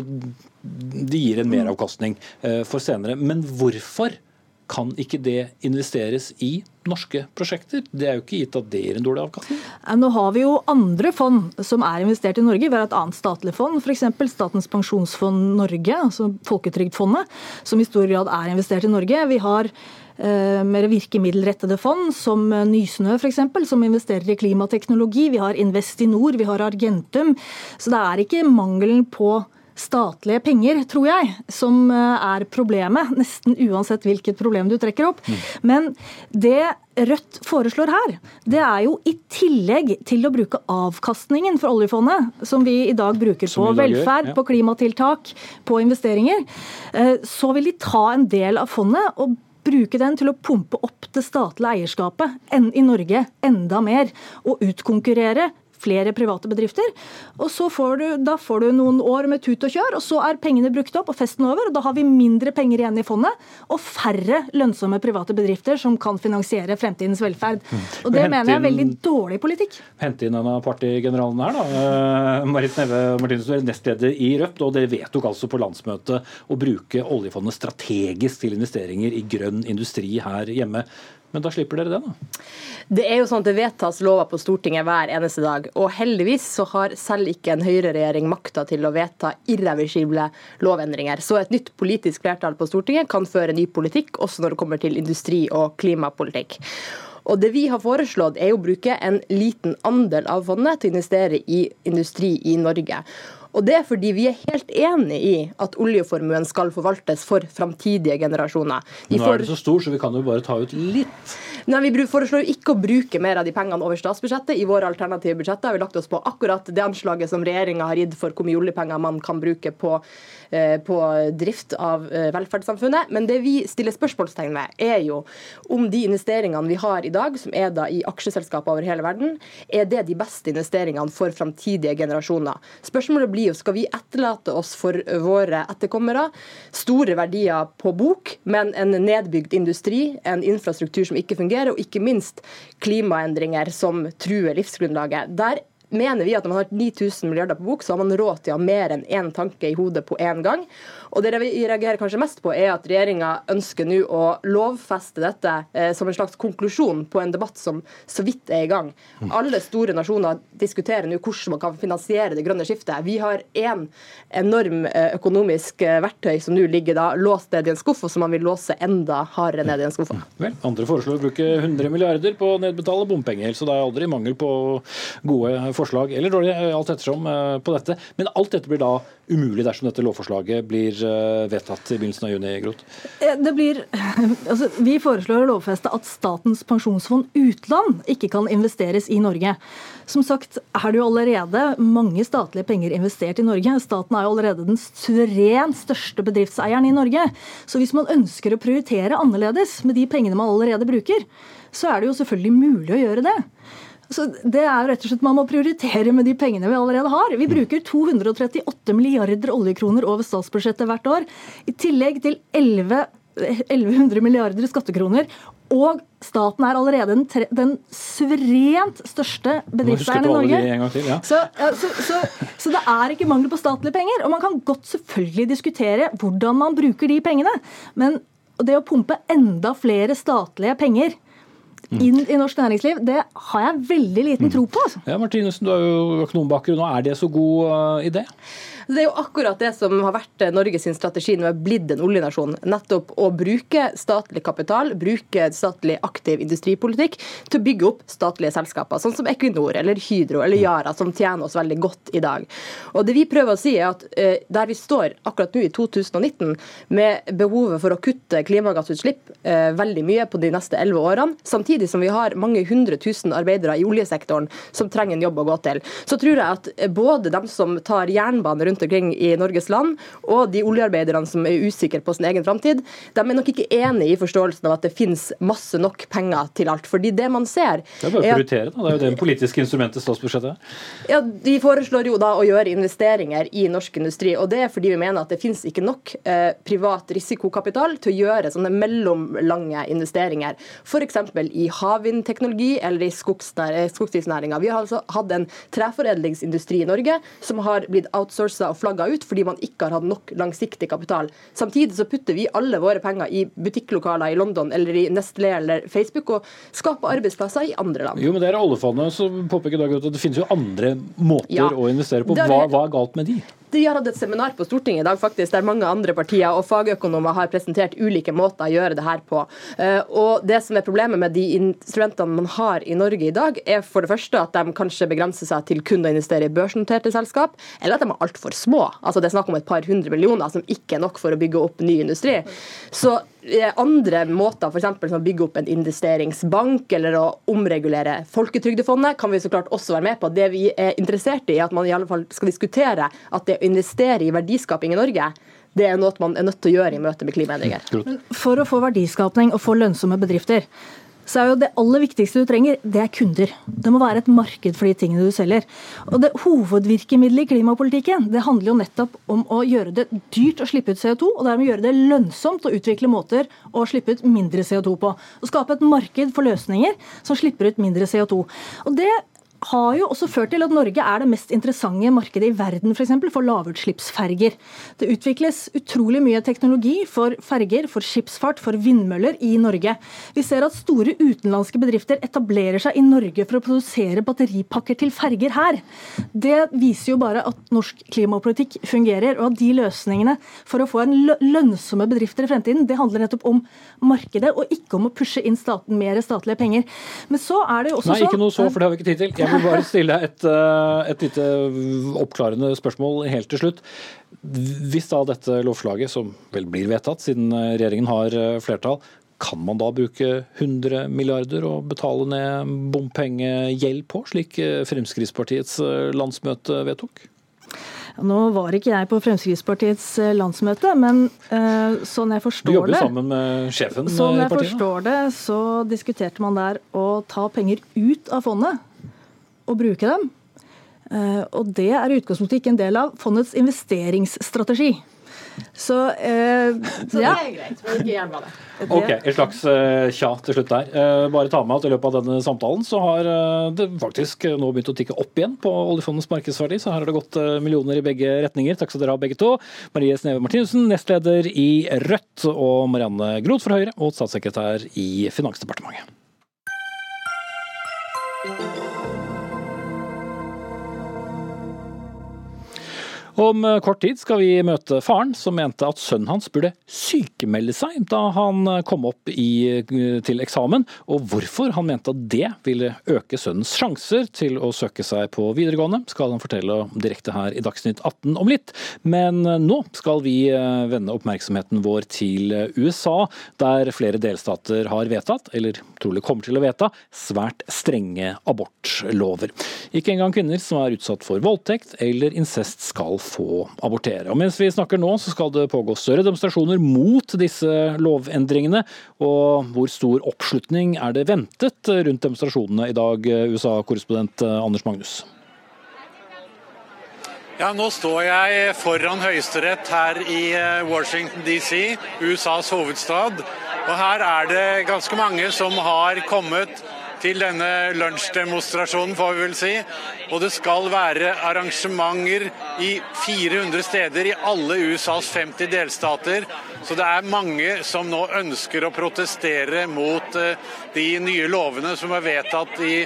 det gir en meravkastning eh, for senere, men hvorfor kan ikke det investeres i norske prosjekter? Det er jo ikke gitt at det gir en dårlig avkastning. Nå har vi jo andre fond som er investert i Norge. Vi har et annet statlig fond, f.eks. Statens pensjonsfond Norge, altså Folketrygdfondet, som i stor grad er investert i Norge. Vi har eh, mer virkemiddelrettede fond, som Nysnø for eksempel, som investerer i klimateknologi. Vi har Investinor, vi har Argentum. Så det er ikke mangelen på statlige penger, tror jeg, som er problemet, nesten uansett hvilket problem du trekker opp. Mm. Men det Rødt foreslår her, det er jo i tillegg til å bruke avkastningen for oljefondet, som vi i dag bruker på velferd, ja. På klimatiltak, på investeringer, så vil de ta en del av fondet og bruke den til å pumpe opp det statlige eierskapet i Norge enda mer, og utkonkurrere flere private bedrifter, og så får du, da får du noen år med tut og kjør, og så er pengene brukt opp og festen over, og da har vi mindre penger igjen i fondet, og færre lønnsomme private bedrifter som kan finansiere fremtidens velferd. Mm. Og det mener jeg er veldig dårlig politikk. Hente inn en av partigeneralene her da. Marit Neve Martinus, du er nestleder i Rødt, og dere vedtok altså på landsmøtet å bruke oljefondet strategisk til investeringer i grønn industri her hjemme. Men da slipper dere det, da? Det er jo sånn at det vedtas lover på Stortinget hver eneste dag, og heldigvis så har selv ikke en høyreregjering makta til å vedta irreversible lovendringer. Så et nytt politisk flertall på Stortinget kan føre ny politikk, også når det kommer til industri- og klimapolitikk. Og det vi har foreslått er å bruke en liten andel av fondet til å investere i industri i Norge. Og det er fordi vi er helt enig i at oljeformuen skal forvaltes for framtidige generasjoner. De Nå er det så stor, så vi kan jo bare ta ut litt. Nei, Vi foreslår ikke å bruke mer av de pengene over statsbudsjettet. I våre alternative budsjetter har vi lagt oss på akkurat det anslaget som regjeringa har gitt for hvor mye oljepenger man kan bruke på, eh, på drift av eh, velferdssamfunnet. Men det vi stiller spørsmålstegn ved, er jo om de investeringene vi har i dag, som er da i aksjeselskaper over hele verden, er det de beste investeringene for framtidige generasjoner. Spørsmålet blir jo, skal vi etterlate oss for våre etterkommere store verdier på bok, men en nedbygd industri, en infrastruktur som ikke fungerer, og ikke minst klimaendringer som truer livsgrunnlaget. Der mener vi at når man har ni tusen milliarder på bok, så har man råd til å ha mer enn én tanke i hodet på én gang. Og det vi reagerer kanskje mest på, er at regjeringa ønsker nå å lovfeste dette eh, som en slags konklusjon på en debatt som så vidt er i gang. Alle store nasjoner diskuterer nå hvordan man kan finansiere det grønne skiftet. Vi har en enorm eh, økonomisk eh, verktøy som nå ligger da låst ned i en skuff, og som man vil låse enda hardere ned i en skuff. Vel, andre foreslår å bruke hundre milliarder på å nedbetale bompenger, så det er aldri mangel på gode forslag, eller dårlig, alt ettersom eh, på dette. Men alt dette blir da umulig dersom dette lovforslaget blir vedtatt i begynnelsen av juni, Groth? Det blir, altså, vi foreslår å lovfeste at Statens pensjonsfond utland ikke kan investeres i Norge. Som sagt er det jo allerede mange statlige penger investert i Norge. Staten er jo allerede den suveren største bedriftseieren i Norge. Så hvis man ønsker å prioritere annerledes med de pengene man allerede bruker, så er det jo selvfølgelig mulig å gjøre det. Så det er rett og slett Man må prioritere med de pengene vi allerede har. Vi bruker to hundre og trettiåtte milliarder oljekroner over statsbudsjettet hvert år, i tillegg til elleve hundre milliarder skattekroner. Og staten er allerede den, tre, den suverent største bedriftseieren i Norge. Til, ja. så, så, så, så det er ikke mangel på statlige penger. Og man kan godt selvfølgelig diskutere hvordan man bruker de pengene. Men det å pumpe enda flere statlige penger inn i norsk næringsliv, det har jeg veldig liten tro på. Altså. Ja, Martinussen, du har jo økonombakgrunn, og er det så god uh, idé? Det er jo akkurat det som har vært Norges strategi når vi har blitt en oljenasjon. Nettopp å bruke statlig kapital, bruke statlig aktiv industripolitikk til å bygge opp statlige selskaper, sånn som Equinor eller Hydro eller Yara, som tjener oss veldig godt i dag. Og det vi prøver å si er at eh, der vi står akkurat nå i to tusen og nitten, med behovet for å kutte klimagassutslipp eh, veldig mye på de neste elleve årene, samtidig som vi har mange hundre tusen arbeidere i oljesektoren som trenger en jobb å gå til, så tror jeg at både dem som tar jernbane rundt omkring i Norges land, og de oljearbeiderne som er usikre på sin egen framtid, de er nok ikke enige i forståelsen av at det finnes masse nok penger til alt. Fordi det man ser Det er bare å prioritere, da. Det er jo det politiske instrumentet statsbudsjettet. Ja, de foreslår jo da å gjøre investeringer i norsk industri, og det er fordi vi mener at det finnes ikke nok eh, privat risikokapital til å gjøre sånne mellomlange investeringer. For eksempel i havvindteknologi eller i skogsdriftsnæringa. Vi har altså hatt en treforedlingsindustri i Norge som har blitt outsourcet og flagga ut fordi man ikke har hatt nok langsiktig kapital. Samtidig så putter vi alle våre penger i butikklokaler i London eller i Nestlé eller Facebook og skaper arbeidsplasser i andre land. Jo, men det er oljefondet som påpeker at det finnes jo andre måter ja. å investere på. Hva, hva er galt med de? De har hatt et seminar på Stortinget i dag faktisk, der mange andre partier og fagøkonomer har presentert ulike måter å gjøre det her på. Og det som er problemet med de instrumentene man har i Norge i dag, er for det første at de kanskje begrenser seg til kun å investere i børsnoterte selskap, eller at de er altfor små. Altså det er snakk om et par hundre millioner, som ikke er nok for å bygge opp ny industri. Så andre måter, for eksempel som å bygge opp en investeringsbank eller å omregulere Folketrygdefondet, kan vi så klart også være med på. Det vi er interessert i, er at man i alle fall skal diskutere at det å investere i verdiskaping i Norge, det er noe man er nødt til å gjøre i møte med klimaendringer. For å få verdiskapning og få lønnsomme bedrifter, så er jo det aller viktigste du trenger, det er kunder. Det må være et marked for de tingene du selger. Og det hovedvirkemiddelet i klimapolitikken, det handler jo nettopp om å gjøre det dyrt å slippe ut C O to, og dermed gjøre det lønnsomt å utvikle måter å slippe ut mindre C O to på. Og skape et marked for løsninger som slipper ut mindre C O to. Og det har jo også ført til at Norge er det mest interessante markedet i verden, for eksempel for lavutslippsferger. Det utvikles utrolig mye teknologi for ferger, for skipsfart, for vindmøller i Norge. Vi ser at store utenlandske bedrifter etablerer seg i Norge for å produsere batteripakker til ferger her. Det viser jo bare at norsk klimapolitikk fungerer, og at de løsningene for å få en lønnsomme bedrifter i fremtiden, det handler nettopp om markedet, og ikke om å pushe inn staten mer statlige penger. Men så er det jo også Nei, ikke noe så, for det har vi ikke tid til. Jeg Jeg vil bare stille et, et lite oppklarende spørsmål helt til slutt. Hvis da dette lovslaget, som vel blir vedtatt siden regjeringen har flertall, kan man da bruke hundre milliarder og betale ned bompengegjeld på, slik Fremskrittspartiets landsmøte vedtok? Nå var ikke jeg på Fremskrittspartiets landsmøte, men uh, sånn jeg forstår det... Du jobber det, sammen med sjefen sånn i partiet. Sånn jeg forstår det, så diskuterte man der å ta penger ut av fondet og bruke dem. Uh, og det er i utgangspunktet ikke en del av fondets investeringsstrategi. Så, uh, så det ja. er greit, men ikke jernbane. Ok, et slags uh, tja til slutt der. Uh, bare ta med at i løpet av denne samtalen så har uh, det faktisk nå begynt å tikke opp igjen på oljefondets markedsverdi, så her har det gått uh, millioner i begge retninger. Takk skal dere ha begge to. Marie Sneve Martinussen, nestleder i Rødt, og Marianne Groth fra Høyre og statssekretær i Finansdepartementet. Om kort tid skal vi møte faren som mente at sønnen hans burde sykemelde seg da han kom opp i, til eksamen, og hvorfor han mente at det ville øke sønnens sjanser til å søke seg på videregående, skal han fortelle direkte her i Dagsnytt atten om litt. Men nå skal vi vende oppmerksomheten vår til U S A, der flere delstater har vedtatt, eller trolig kommer til å vedta, svært strenge abortlover. Ikke engang kvinner som er utsatt for voldtekt eller incest skal få abortere. Og mens vi snakker nå, så skal det pågå større demonstrasjoner mot disse lovendringene. Og hvor stor oppslutning er det ventet rundt demonstrasjonene i dag, U S A-korrespondent Anders Magnus? Ja, nå står jeg foran Høyesterett her i Washington D C, U S As hovedstad. Og her er det ganske mange som har kommet til denne lunsjdemonstrasjonen, får vi vel si. Og det skal være arrangementer i fire hundre steder i alle U S As femti delstater. Så det er mange som nå ønsker å protestere mot de nye lovene som er vedtatt i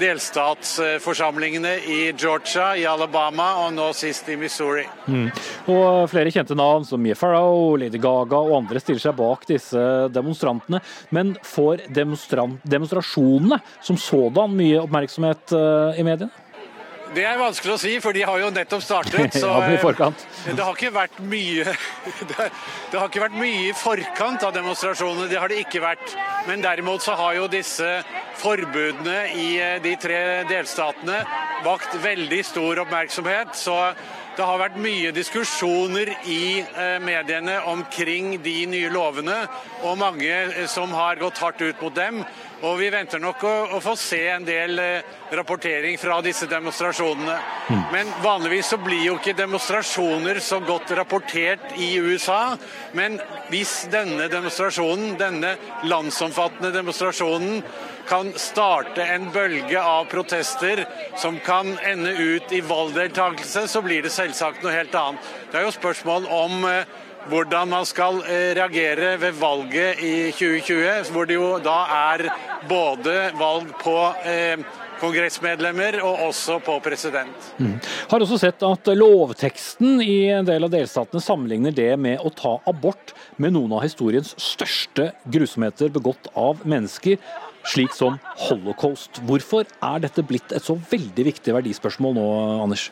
delstatsforsamlingene i Georgia, i Alabama og nå sist i Missouri. Mm. Og flere kjente navn som Mia Farrow, Lady Gaga og andre stiller seg bak disse demonstrantene. Men får demonstrasjonene som sådan mye oppmerksomhet i mediene? Det er vanskelig å si, for de har jo nettopp startet. Så ja, i forkant. Det har ikke vært mye det, det har ikke vært mye i forkant av demonstrasjonene, det har det ikke vært. Men derimot så har jo disse forbudene i de tre delstatene vakt veldig stor oppmerksomhet. Så det har vært mye diskusjoner i mediene omkring de nye lovene, og mange som har gått hardt ut mot dem. Og vi venter nok å, å få se en del eh, rapportering fra disse demonstrasjonene. Mm. Men vanligvis så blir jo ikke demonstrasjoner så godt rapportert i U S A. Men hvis denne demonstrasjonen, denne landsomfattende demonstrasjonen, kan starte en bølge av protester som kan ende ut i valgdeltakelse, så blir det selvsagt noe helt annet. Det er jo spørsmål om eh, hvordan man skal reagere ved valget i tjue tjue, hvor det jo da er både valg på eh, kongressmedlemmer og også på president. Mm. Har også sett at lovteksten i en del av delstatene sammenligner det med å ta abort med noen av historiens største grusomheter begått av mennesker, slik som holocaust. Hvorfor er dette blitt et så veldig viktig verdispørsmål nå, Anders?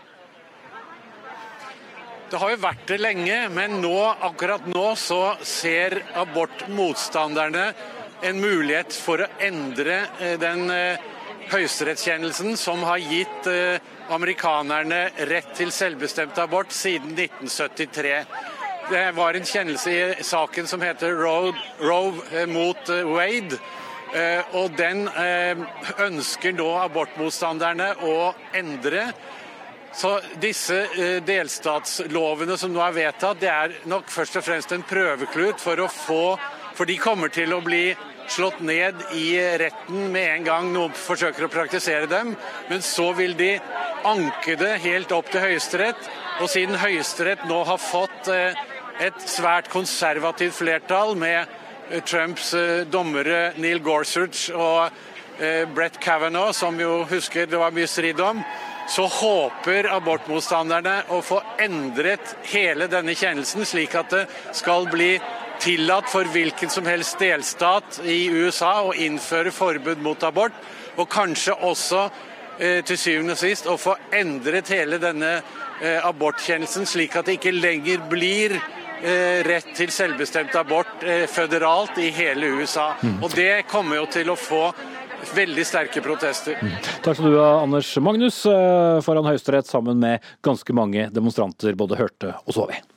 Det har jo vært det lenge, men nå, akkurat nå så ser abortmotstanderne en mulighet for å endre den høyesterettskjennelsen som har gitt amerikanerne rett til selvbestemt abort siden nitten syttitre. Det var en kjennelse i saken som heter Roe, Roe mot Wade, og den ønsker nå abortmotstanderne å endre. Så disse delstatslovene som nå er vedtatt, det er nok først og fremst en prøveklut for å få, for de kommer til å bli slått ned i retten med en gang noen forsøker å praktisere dem, men så vil de anke det helt opp til Høyesterett, og siden Høyesterett nå har fått et svært konservativt flertall med Trumps dommere Neil Gorsuch og Brett Kavanaugh, som jo husker det var mye strid om, så håper abortmotstanderne å få endret hele denne kjennelsen, slik at det skal bli tillatt for hvilken som helst delstat i U S A å innføre forbud mot abort, og kanskje også til syvende og sist å få endret hele denne abortkjennelsen, slik at det ikke lenger blir rett til selvbestemt abort føderalt i hele U S A. Mm. Og det kommer jo til å få veldig sterke protester. Mm. Takk skal du ha, Anders Magnus, foran Høyesterett sammen med ganske mange demonstranter, både hørte og så vi.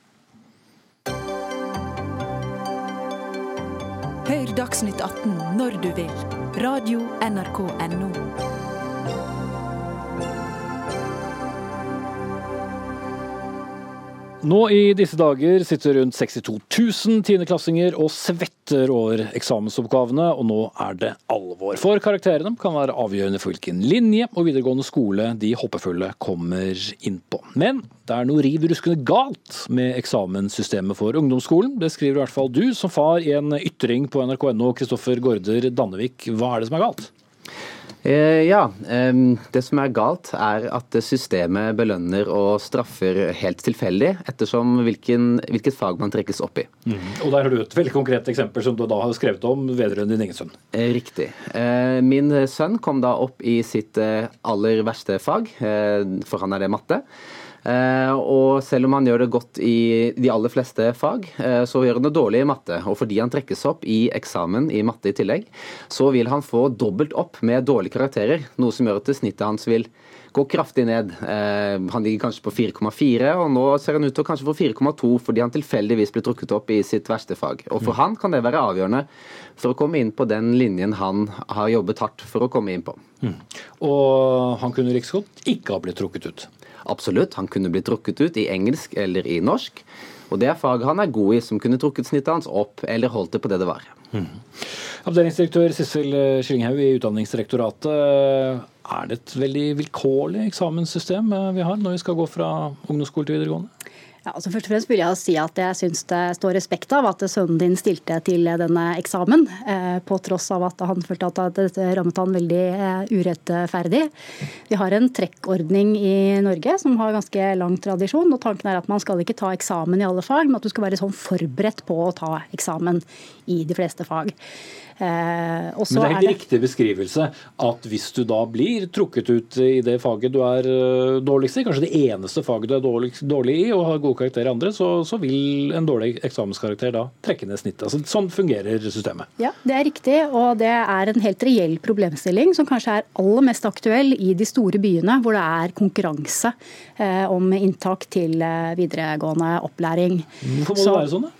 Hør Dagsnytt atten når du vil. Radio N R K punktum no. Nå i disse dager sitter rundt sekstito tusen tiendeklassinger og svetter over eksamensoppgavene, og nå er det alvor. For karakterene kan være avgjørende for hvilken linje og videregående skole de håpefulle kommer inn på. Men det er noe riv ruskende galt med eksamenssystemet for ungdomsskolen. Det skriver i hvert fall du som far i en ytring på N R K punktum no, Kristoffer Gaarder Dannevik. Hva er det som er galt? Ja, det som er galt er at systemet belønner og straffer helt tilfeldig ettersom hvilken, hvilket fag man trekkes opp i. Mm. Og der har du et veldig konkret eksempel som du da har skrevet om vedrørende din egen sønn. Riktig. Min sønn kom da opp i sitt aller verste fag, for han er det matte. Og selv om han gjør det godt i de aller fleste fag, så gjør han det dårlig i matte. Og fordi han trekkes opp i eksamen i matte i tillegg, så vil han få dobbelt opp med dårlige karakterer, noe som gjør at snittet hans vil gå kraftig ned. Han ligger kanskje på fire komma fire, og nå ser han ut til å kanskje få fire komma to, fordi han tilfeldigvis blir trukket opp i sitt verste fag. Og for han kan det være avgjørende for å komme inn på den linjen han har jobbet hardt for å komme inn på. Mm. Og han kunne like godt ikke ha blitt trukket ut. Absolutt, han kunne blitt trukket ut i engelsk eller i norsk, og det er fag han er god i, som kunne trukket snittet hans opp, eller holdt det på det det var. Mm. Avdelingsdirektør Sissel Skillinghaug i Utdanningsdirektoratet, er det et veldig vilkårlig eksamenssystem vi har når vi skal gå fra ungdomsskole til videregående? Ja, altså først og fremst vil jeg si at jeg synes det står respekt av at sønnen din stilte til denne eksamen, eh, på tross av at han følte at dette rammet han veldig eh, urettferdig. Vi har en trekkordning i Norge som har ganske lang tradisjon, og tanken er at man skal ikke ta eksamen i alle fag, men at du skal være sånn forberedt på å ta eksamen i de fleste fag. Eh, men det er helt er det... riktig beskrivelse at hvis du da blir trukket ut i det faget du er dårligst i, kanskje det eneste faget du er dårlig, dårlig i og har gode karakterer i andre, så, så vil en dårlig eksamenskarakter da trekke ned snittet. Altså, sånn fungerer systemet. Ja, det er riktig, og det er en helt reell problemstilling som kanskje er aller mest aktuell i de store byene, hvor det er konkurranse eh, om inntak til eh, videregående opplæring. Hvorfor må så... det være sånn da?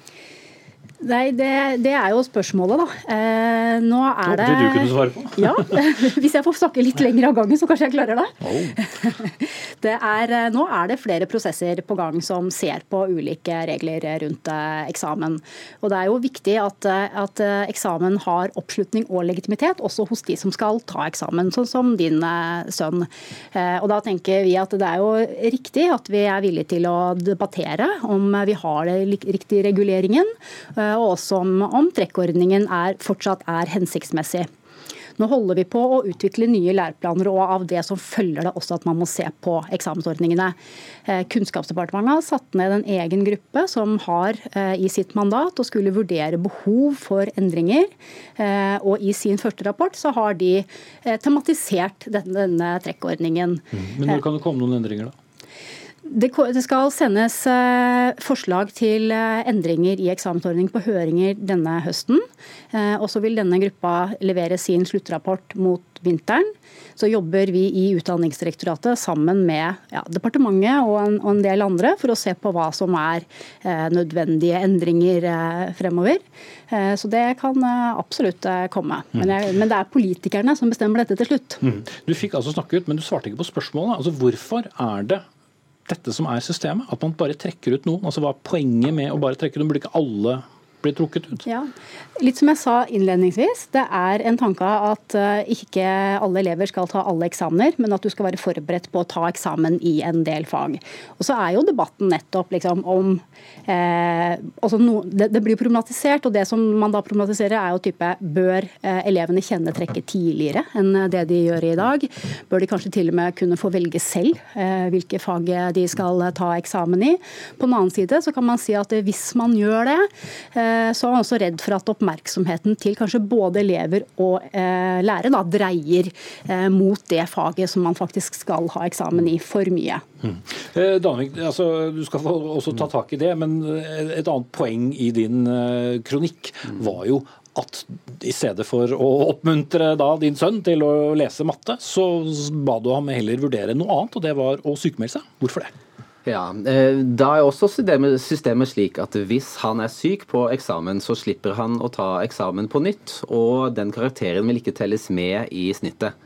Nei, det, det er jo spørsmålet da. Eh, nå er det... Det du kunne svare på. Ja, hvis jeg får snakke litt lenger av gangen, så kanskje jeg klarer det. Oh. det er, nå er det flere prosesser på gang som ser på ulike regler rundt eh, eksamen. Og det er jo viktig at, at eksamen har oppslutning og legitimitet, også hos de som skal ta eksamen, sånn som din eh, sønn. Eh, og da tenker vi at det er jo riktig at vi er villige til å debattere om vi har det riktige reguleringen, eh, og også om, om trekkordningen er, fortsatt er hensiktsmessig. Nå holder vi på å utvikle nye læreplaner, og av det som følger det også at man må se på eksamensordningene. Kunnskapsdepartementet har satt ned en egen gruppe som har i sitt mandat å skulle vurdere behov for endringer, og i sin første rapport så har de tematisert denne, denne trekkordningen. Mm. Men når kan det komme noen endringer da? Det skal sendes forslag til endringer i eksamensordning på høringer denne høsten. Og så vil denne gruppa levere sin sluttrapport mot vinteren. Så jobber vi i Utdanningsdirektoratet sammen med ja, departementet og en, og en del andre for å se på hva som er eh, nødvendige endringer eh, fremover. Eh, så det kan eh, absolutt eh, komme. Men, jeg, men det er politikerne som bestemmer dette til slutt. Mm. Du fikk altså snakke ut, men du svarte ikke på spørsmålet. Altså, hvorfor er det dette som er systemet, at man bare trekker ut noen? Altså, hva er poenget med å bare trekke ut noen? Burde ikke alle bli trukket ut? Ja, litt som jeg sa innledningsvis, det er en tanke at uh, ikke alle elever skal ta alle eksamener, men at du skal være forberedt på å ta eksamen i en del fag. Og så er jo debatten nettopp liksom, om eh, altså no, det, det blir problematisert, og det som man da problematiserer er jo type, bør eh, elevene kjenne trekket tidligere enn det de gjør i dag? Bør de kanskje til og med kunne få velge selv eh, hvilke fag de skal ta eksamen i? På den annen side så kan man si at hvis man gjør det, eh, så er han også redd for at oppmerksomheten til kanskje både elever og lærere da, dreier mot det faget som man faktisk skal ha eksamen i for mye. Mm. Eh, Danvik, altså, du skal også ta tak i det, men et annet poeng i din kronikk var jo at i stedet for å oppmuntre da din sønn til å lese matte, så ba du ham heller vurdere noe annet, og det var å sykmelde seg. Hvorfor det? Ja, da er også systemet, systemet slik at hvis han er syk på eksamen, så slipper han å ta eksamen på nytt, og den karakteren vil ikke telles med i snittet.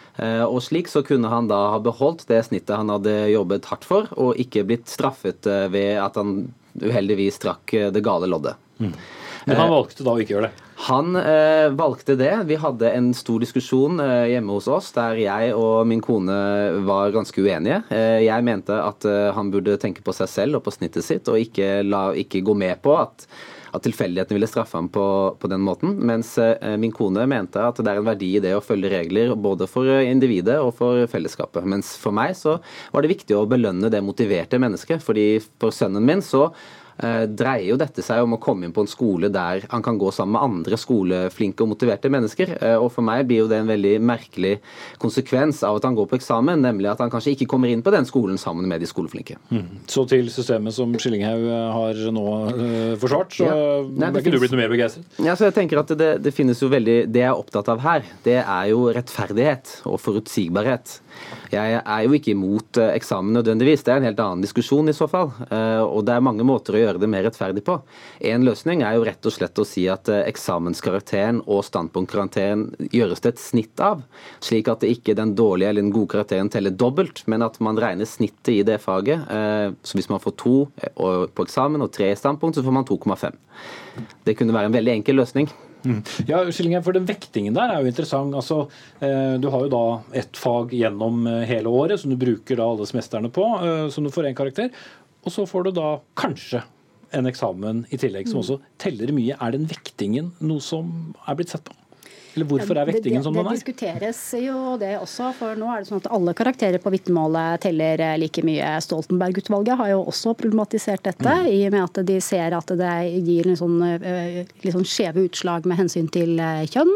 Og slik så kunne han da ha beholdt det snittet han hadde jobbet hardt for, og ikke blitt straffet ved at han uheldigvis trakk det gale loddet. Mm. Men han valgte da å ikke gjøre det? Han eh, valgte det. Vi hadde en stor diskusjon eh, hjemme hos oss, der jeg og min kone var ganske uenige. Eh, jeg mente at eh, han burde tenke på seg selv og på snittet sitt, og ikke, la, ikke gå med på at, at tilfeldigheten ville straffe ham på, på den måten. Mens eh, min kone mente at det er en verdi i det å følge regler, både for individet og for fellesskapet. Mens for meg så var det viktig å belønne det motiverte mennesket, fordi for sønnen min så dreier jo dette seg om å komme inn på en skole der han kan gå sammen med andre skoleflinke og motiverte mennesker. Og for meg blir jo det en veldig merkelig konsekvens av at han går på eksamen, nemlig at han kanskje ikke kommer inn på den skolen sammen med de skoleflinke. Mm. Så til systemet som Skillinghaug har nå uh, forsvart, så ja. Nei, er ikke finnes... du blitt noe mer begeistret? Ja, så jeg tenker at det, det finnes jo veldig, det jeg er opptatt av her, det er jo rettferdighet og forutsigbarhet. Jeg er jo ikke imot eksamen nødvendigvis, det er en helt annen diskusjon i så fall, og det er mange måter å gjøre det mer rettferdig på. En løsning er jo rett og slett å si at eksamenskarakteren og standpunktkarakteren gjøres til et snitt av, slik at det ikke den dårlige eller den gode karakteren teller dobbelt, men at man regner snittet i det faget. Så hvis man får to på eksamen og tre i standpunkt, så får man to komma fem. Det kunne være en veldig enkel løsning. Mm. Ja, Skillinghaug, for den vektingen der er jo interessant. Altså, eh, du har jo da et fag gjennom hele året som du bruker da alle semestrene på, eh, som du får en karakter, og så får du da kanskje en eksamen i tillegg som også teller mye. Er den vektingen noe som er blitt sett på? Eller hvorfor er vektingen som den er? Det diskuteres jo det også, for nå er det sånn at alle karakterer på vitnemålet teller like mye. Stoltenberg-utvalget har jo også problematisert dette, mm. i og med at de ser at det gir litt sånn, litt sånn skjeve utslag med hensyn til kjønn.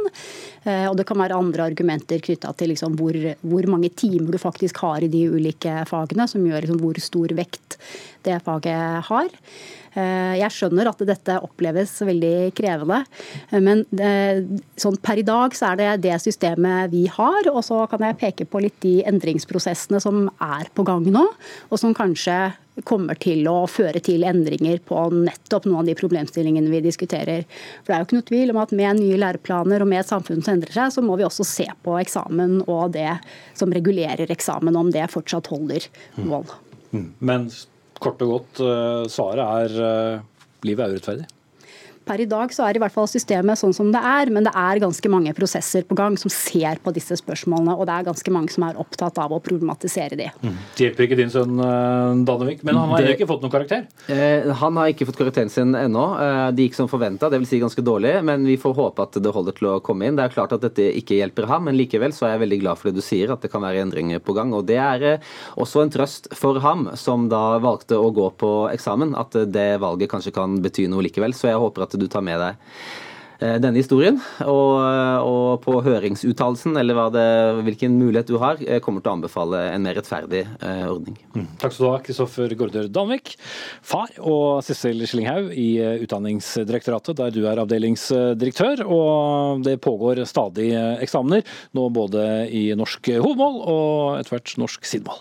Og det kan være andre argumenter knyttet til liksom hvor, hvor mange timer du faktisk har i de ulike fagene, som gjør liksom hvor stor vekt det faget har. Jeg skjønner at dette oppleves veldig krevende, men sånn per i dag så er det det systemet vi har, og så kan jeg peke på litt de endringsprosessene som er på gang nå, og som kanskje kommer til å føre til endringer på nettopp noen av de problemstillingene vi diskuterer. For det er jo ikke noe tvil om at med nye læreplaner og med et samfunn som endrer seg, så må vi også se på eksamen og det som regulerer eksamen, om det fortsatt holder mål. Mm. Men kort og godt, svaret er livet er urettferdig. Per i dag så er i hvert fall systemet sånn som det er, men det er ganske mange prosesser på gang som ser på disse spørsmålene, og det er ganske mange som er opptatt av å problematisere de. Mm. Det hjelper ikke din sønn Danevik, men han har det, ikke fått noen karakter? Eh, han har ikke fått karakteren sin ennå. Eh, det gikk som forventet, det vil si ganske dårlig, men vi får håpe at det holder til å komme inn. Det er klart at dette ikke hjelper ham, men likevel så er jeg veldig glad for det du sier, at det kan være endringer på gang, og det er eh, også en trøst for ham, som da valgte å gå på eksamen, at det valget kanskje kan bety noe likevel, så jeg håper at du tar med deg denne historien, og, og på høringsuttalelsen, eller hva det, hvilken mulighet du har, kommer til å anbefale en mer rettferdig eh, ordning. Mm. Takk skal du ha, Kristoffer Gaarder Danvik, far, og Sissel Skillinghaug i Utdanningsdirektoratet, der du er avdelingsdirektør, og det pågår stadig eksamener, nå både i norsk hovedmål og etter hvert norsk sidemål.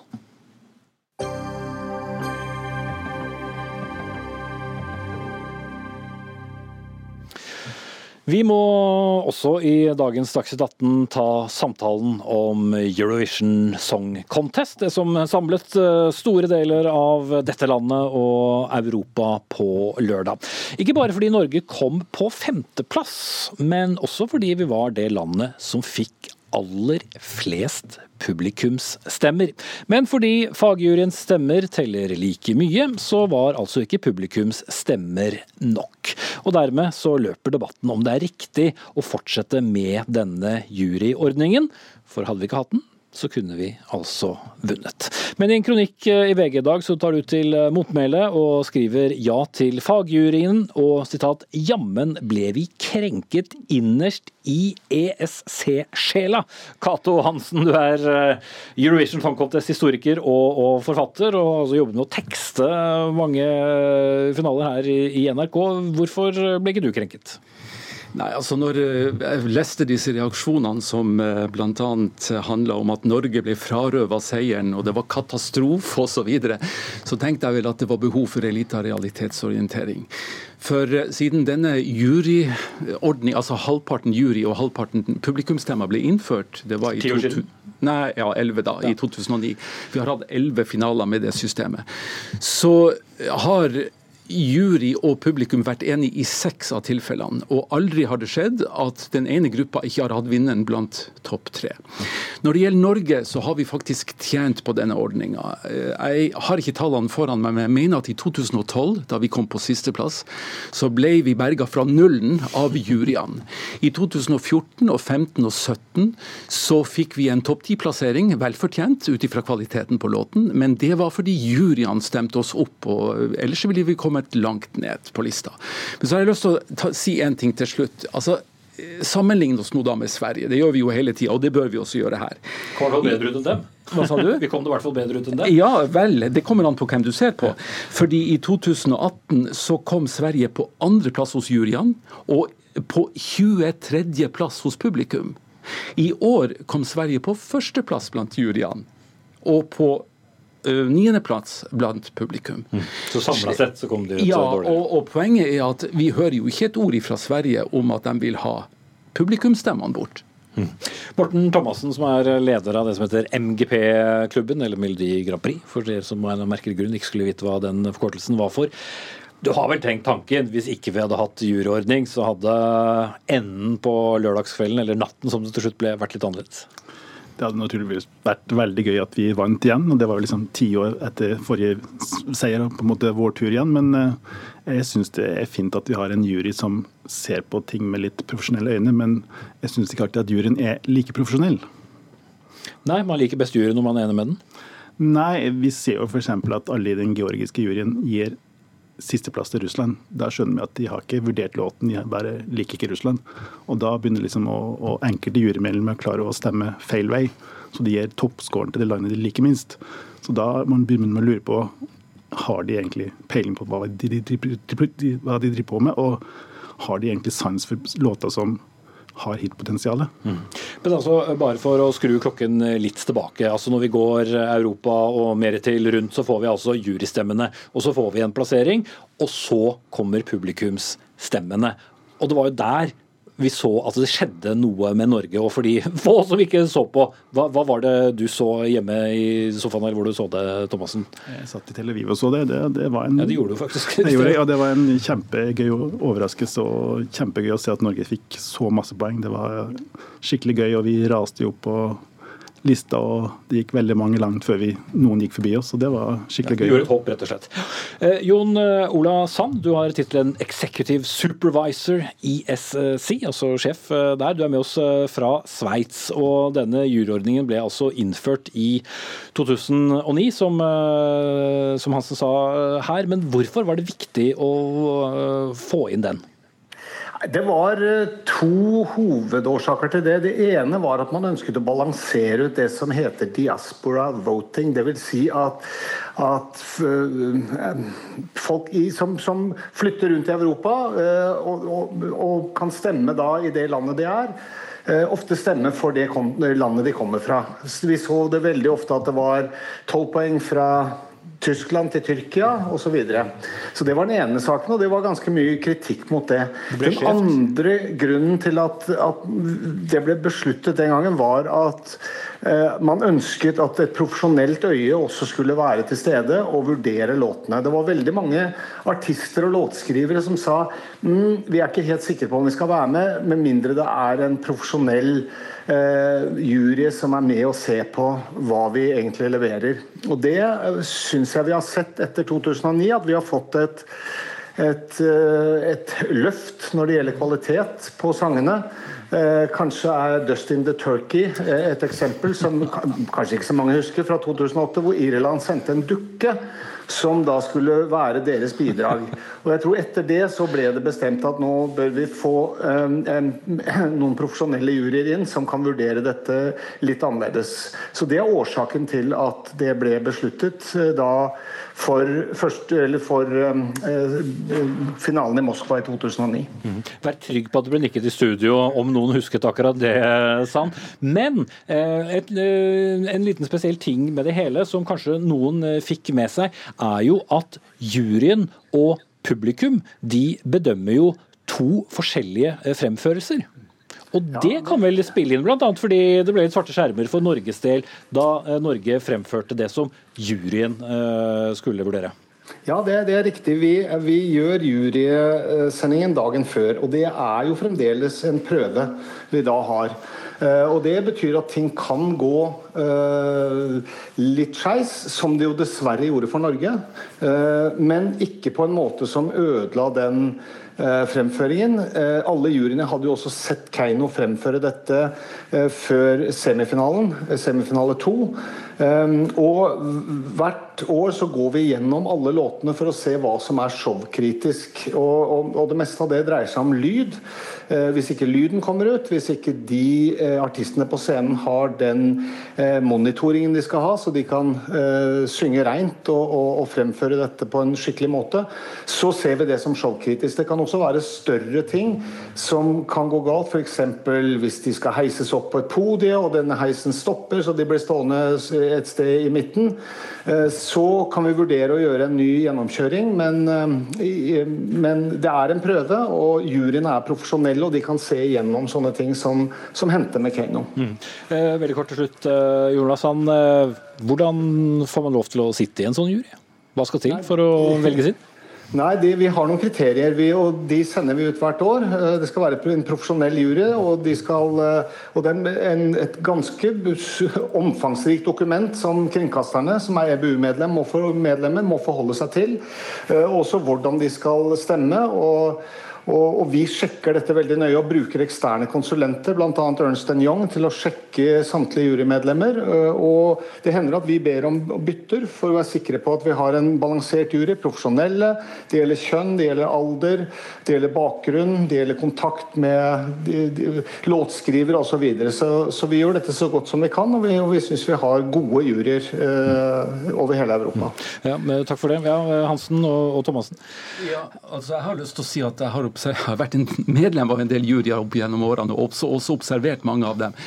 Vi må også i dagens Dagsnytt atten ta samtalen om Eurovision Song Contest, det som samlet store deler av dette landet og Europa på lørdag. Ikke bare fordi Norge kom på femteplass, men også fordi vi var det landet som fikk aller flest publikumsstemmer. Men fordi fagjuryens stemmer teller like mye, så var altså ikke publikums stemmer nok. Og dermed så løper debatten om det er riktig å fortsette med denne juryordningen. For hadde vi ikke hatt den, så kunne vi altså vunnet. Men i en kronikk i V G i dag så tar du til motmæle og skriver ja til fagjuryen, og sitat, jammen ble vi krenket innerst i E S C-sjela. Cato Hansen, du er Eurovision Song Contest-historiker og, og forfatter, og altså jobber med å tekste mange finaler her i, i N R K. Hvorfor ble ikke du krenket? Nei, altså når jeg leste disse reaksjonene som blant annet handlet om at Norge ble frarøvet seieren, og det var katastrofe og så videre, så tenkte jeg vel at det var behov for en liten realitetsorientering. For siden denne juryordning, altså halvparten jury og halvparten publikumsstemmer ble innført, det var i ti år siden? Nei, ja, elleve da, ja. I to tusen og ni. Vi har hatt elleve finaler med det systemet. Så har jury og publikum vært enig i seks av tilfellene, og aldri har det skjedd at den ene gruppa ikke har hatt vinneren blant topp tre. Når det gjelder Norge, så har vi faktisk tjent på denne ordninga. Jeg har ikke tallene foran meg, men jeg mener at i to tusen og tolv, da vi kom på siste plass, så ble vi berga fra nullen av juryene. I to tusen og fjorten og femten og sytten så fikk vi en topp ti-plassering, velfortjent ut ifra kvaliteten på låten, men det var fordi juryene stemte oss opp, og ellers ville vi komme langt ned på lista. Men så har jeg lyst til å ta, si en ting til slutt. Altså, sammenlign oss nå da med Sverige. Det gjør vi jo hele tiden, og det bør vi også gjøre her. Kommer det bedre ut enn dem? Hva sa du? Vi kom det i hvert fall bedre ut enn dem. Ja, vel, det kommer an på hvem du ser på. Fordi i to tusen og atten så kom Sverige på andre plass hos juryene, og på tjuetredje plass hos publikum. I år kom Sverige på første plass blant juryene, og på niendeplass blant publikum. Mm. Så samlet sett så kom det ut ja, dårlig. Og, og poenget er at vi hører jo ikke et ord fra Sverige om at de vil ha publikumsstemmene bort. Mm. Morten Thomassen, som er leder av det som heter M G P-klubben, eller Melodi Grand Prix, for dere som av en merkelig grunn ikke skulle vite hva den forkortelsen var for. Du har vel tenkt tanken, hvis ikke vi hadde hatt juryordning, så hadde enden på lørdagskvelden, eller natten som det til slutt ble, vært litt annerledes? Det hadde naturligvis vært veldig gøy at vi vant igjen, og det var liksom ti år etter forrige seier, på en måte vår tur igjen, men jeg synes det er fint at vi har en jury som ser på ting med litt profesjonelle øyne, men jeg synes ikke alltid at juryen er like profesjonell. Nei, man liker best juryen når man er enig med den? Nei, vi ser jo for eksempel at alle i den georgiske juryen gir sisteplass til Russland. Da skjønner vi at de har ikke vurdert låten, de bare liker ikke Russland. Og da begynner liksom å, å enkelte jurymedlemmer klare å stemme feil vei, så de gir toppskåren til det landet de liker minst. Så da man begynner man å lure på, har de egentlig peiling på hva de, de, de, de, hva de driver på med, og har de egentlig sans for låter som har hitpotensialet. Mm. Men altså, bare for å skru klokken litt tilbake, altså når vi går Europa og mer til rundt, så får vi altså jurystemmene, og så får vi en plassering, og så kommer publikumsstemmene. Og det var jo der vi så at det skjedde noe med Norge, og for de få som ikke så på, hva, hva var det du så hjemme i sofaen her hvor du så det, Thomassen? Jeg satt i Tel Aviv og så det. Det, det var en, ja, det gjorde du faktisk. Det gjorde, ja, det var en kjempegøy overraskelse, og kjempegøy å se at Norge fikk så masse poeng. Det var skikkelig gøy, og vi raste jo opp på lista, og det gikk veldig mange langt før vi, noen gikk forbi oss, og det var skikkelig gøy. Du gjorde et hopp, rett og slett. Eh, Jon Ola Sand, du har tittelen Executive Supervisor i E S C, altså sjef der. Du er med oss fra Sveits, og denne juryordningen ble altså innført i to tusen og ni, som, som Hansen sa her. Men hvorfor var det viktig å få inn den? Det var to hovedårsaker til det. Det ene var at man ønsket å balansere ut det som heter diaspora voting. Det vil si at, at folk i, som, som flytter rundt i Europa og, og, og kan stemme da i det landet de er, ofte stemmer for det landet de kommer fra. Vi så det veldig ofte at det var tolv poeng fra Tyskland til Tyrkia og så videre. Så det var den ene saken, og det var ganske mye kritikk mot det. Den andre grunnen til at, at det ble besluttet den gangen var at eh, man ønsket at et profesjonelt øye også skulle være til stede og vurdere låtene. Det var veldig mange artister og låtskrivere som sa mm, vi er ikke helt sikre på om vi skal være med, med mindre det er en profesjonell eh, jury som er med og ser på hva vi egentlig leverer. Og det synes jeg vi har sett etter to tusen og ni, at vi har fått et, et, et løft når det gjelder kvalitet på sangene. Kanskje er Dustin the Turkey et eksempel som kanskje ikke så mange husker fra to tusen og åtte, hvor Irland sendte en dukke som da skulle være deres bidrag. Og jeg tror etter det så ble det bestemt at nå bør vi få um, um, noen profesjonelle juryer inn som kan vurdere dette litt annerledes. Så det er årsaken til at det ble besluttet uh, da for, først, eller for um, uh, finalen i Moskva i to tusen og ni. Mm. Vær trygg på at det ble nikket i studio om noen husket akkurat det, Sand. Men uh, et, uh, en liten spesiell ting med det hele som kanskje noen uh, fikk med seg, er jo at juryen og publikum, de bedømmer jo to forskjellige fremførelser. Og det kan vel spille inn, blant annet fordi det ble litt svarte skjermer for Norges del da Norge fremførte det som juryen skulle vurdere. Ja, det, det er riktig. Vi, vi gjør jurysendingen dagen før, og det er jo fremdeles en prøve vi da har. Og det betyr at ting kan gå uh, litt skeis, som det jo dessverre gjorde for Norge, uh, men ikke på en måte som ødela den uh, fremføringen. Uh, alle juryene hadde jo også sett Keiino fremføre dette uh, før semifinalen, semifinale to. Um, og hvert år så går vi gjennom alle låtene for å se hva som er showkritisk, og, og, og det meste av det dreier seg om lyd. Uh, hvis ikke lyden kommer ut, hvis ikke de uh, artistene på scenen har den uh, monitoringen de skal ha, så de kan uh, synge rent og, og, og fremføre dette på en skikkelig måte, så ser vi det som showkritisk. Det kan også være større ting som kan gå galt, for eksempel hvis de skal heises opp på et podie, og denne heisen stopper, så de blir stående et sted i midten, så kan vi vurdere å gjøre en ny gjennomkjøring, men, men det er en prøve, og juryene er profesjonelle, og de kan se igjennom sånne ting som, som hendte med Keiino. Mm. Eh, veldig kort til slutt, eh, Jonas Sand, eh, hvordan får man lov til å sitte i en sånn jury? Hva skal til for å velge sin? Nei, de, vi har noen kriterier, vi, og de sender vi ut hvert år. Det skal være en profesjonell jury, og, de skal, og det er en, et ganske omfangsrikt dokument som kringkasterne, som er E B U-medlem, må, for, medlemmer, må forholde seg til. Også hvordan de skal stemme, og Og, og vi sjekker dette veldig nøye og bruker eksterne konsulenter, blant annet Ernst and Young, til å sjekke samtlige jurymedlemmer. Og det hender at vi ber om bytter for å være sikre på at vi har en balansert jury, profesjonelle. Det gjelder kjønn, det gjelder alder, det gjelder bakgrunn, det gjelder kontakt med de, de, låtskrivere og så videre. Så, så vi gjør dette så godt som vi kan, og vi, og vi synes vi har gode juryer eh, over hele Europa. Ja, takk for det. Ja, Hansen og, og Thomassen. Ja, altså jeg har lyst til å si at jeg har Jeg har vært en medlem av en del juryer opp gjennom årene, og også, også observert mange av dem.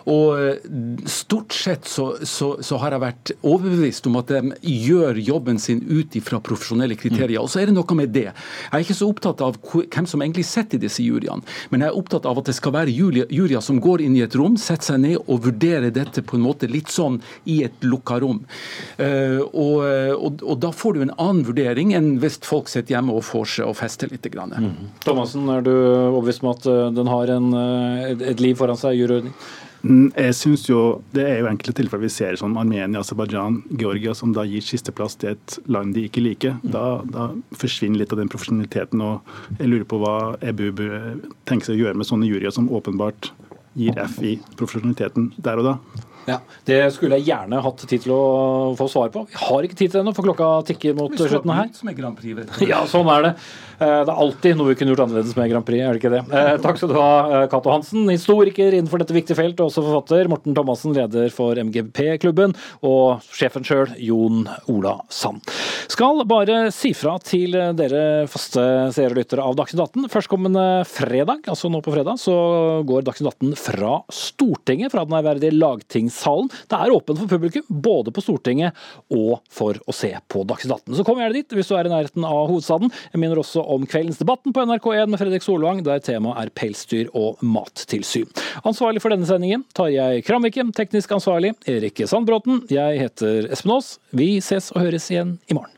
Og stort sett så, så, så har jeg vært overbevist om at de gjør jobben sin ut fra profesjonelle kriterier. Og så er det noe med det. Jeg er ikke så opptatt av hvem som egentlig sitter i disse juryene, men jeg er opptatt av at det skal være juryer som går inn i et rom, setter seg ned og vurderer dette på en måte litt sånn i et lukka rom. Uh, og, og, og da får du en annen vurdering enn hvis folk sitter hjemme og får seg og fester litt. Grann. Mm. Thomassen, er du overbevist om at den har en, et liv foran seg, juryordning? Jeg synes jo, Det er jo enkelte tilfeller vi ser som Armenia, Aserbajdsjan, Georgia, som da gir sisteplass til et land de ikke liker. Da, da forsvinner litt av den profesjonaliteten, og jeg lurer på hva E B U bør tenke seg å gjøre med sånne juryer som åpenbart gir F i profesjonaliteten der og da. Ja, Det skulle jeg gjerne hatt tid til å få svar på. Vi har ikke tid til det nå, for klokka tikker mot slutten her. Som er Grand Prix. Ja, sånn er det. Det er alltid noe vi kunne gjort annerledes med Grand Prix, er det ikke det? Eh, takk skal du ha, Cato Hansen, historiker innenfor dette viktige feltet, også forfatter. Morten Thomassen, leder for M G P-klubben, og sjefen selv, Jon Ola Sand. Skal bare si fra til dere faste seere og lyttere av Dagsnytt atten. Førstkommende fredag, altså nå på fredag, så går Dagsnytt atten fra Stortinget, fra den ærverdige lagtingssalen. Det er åpent for publikum, både på Stortinget og for å se på Dagsnytt atten. Så kom gjerne dit hvis du er i nærheten av hovedstaden. Jeg minner også om kveldens debatten på N R K en med Fredrik Solvang, der temaet er pelsdyr og mattilsyn. Ansvarlig for denne sendingen tar jeg Kramviken, teknisk ansvarlig Erik Sandbråten. Jeg heter Espen Aas. Vi ses og høres igjen i morgen.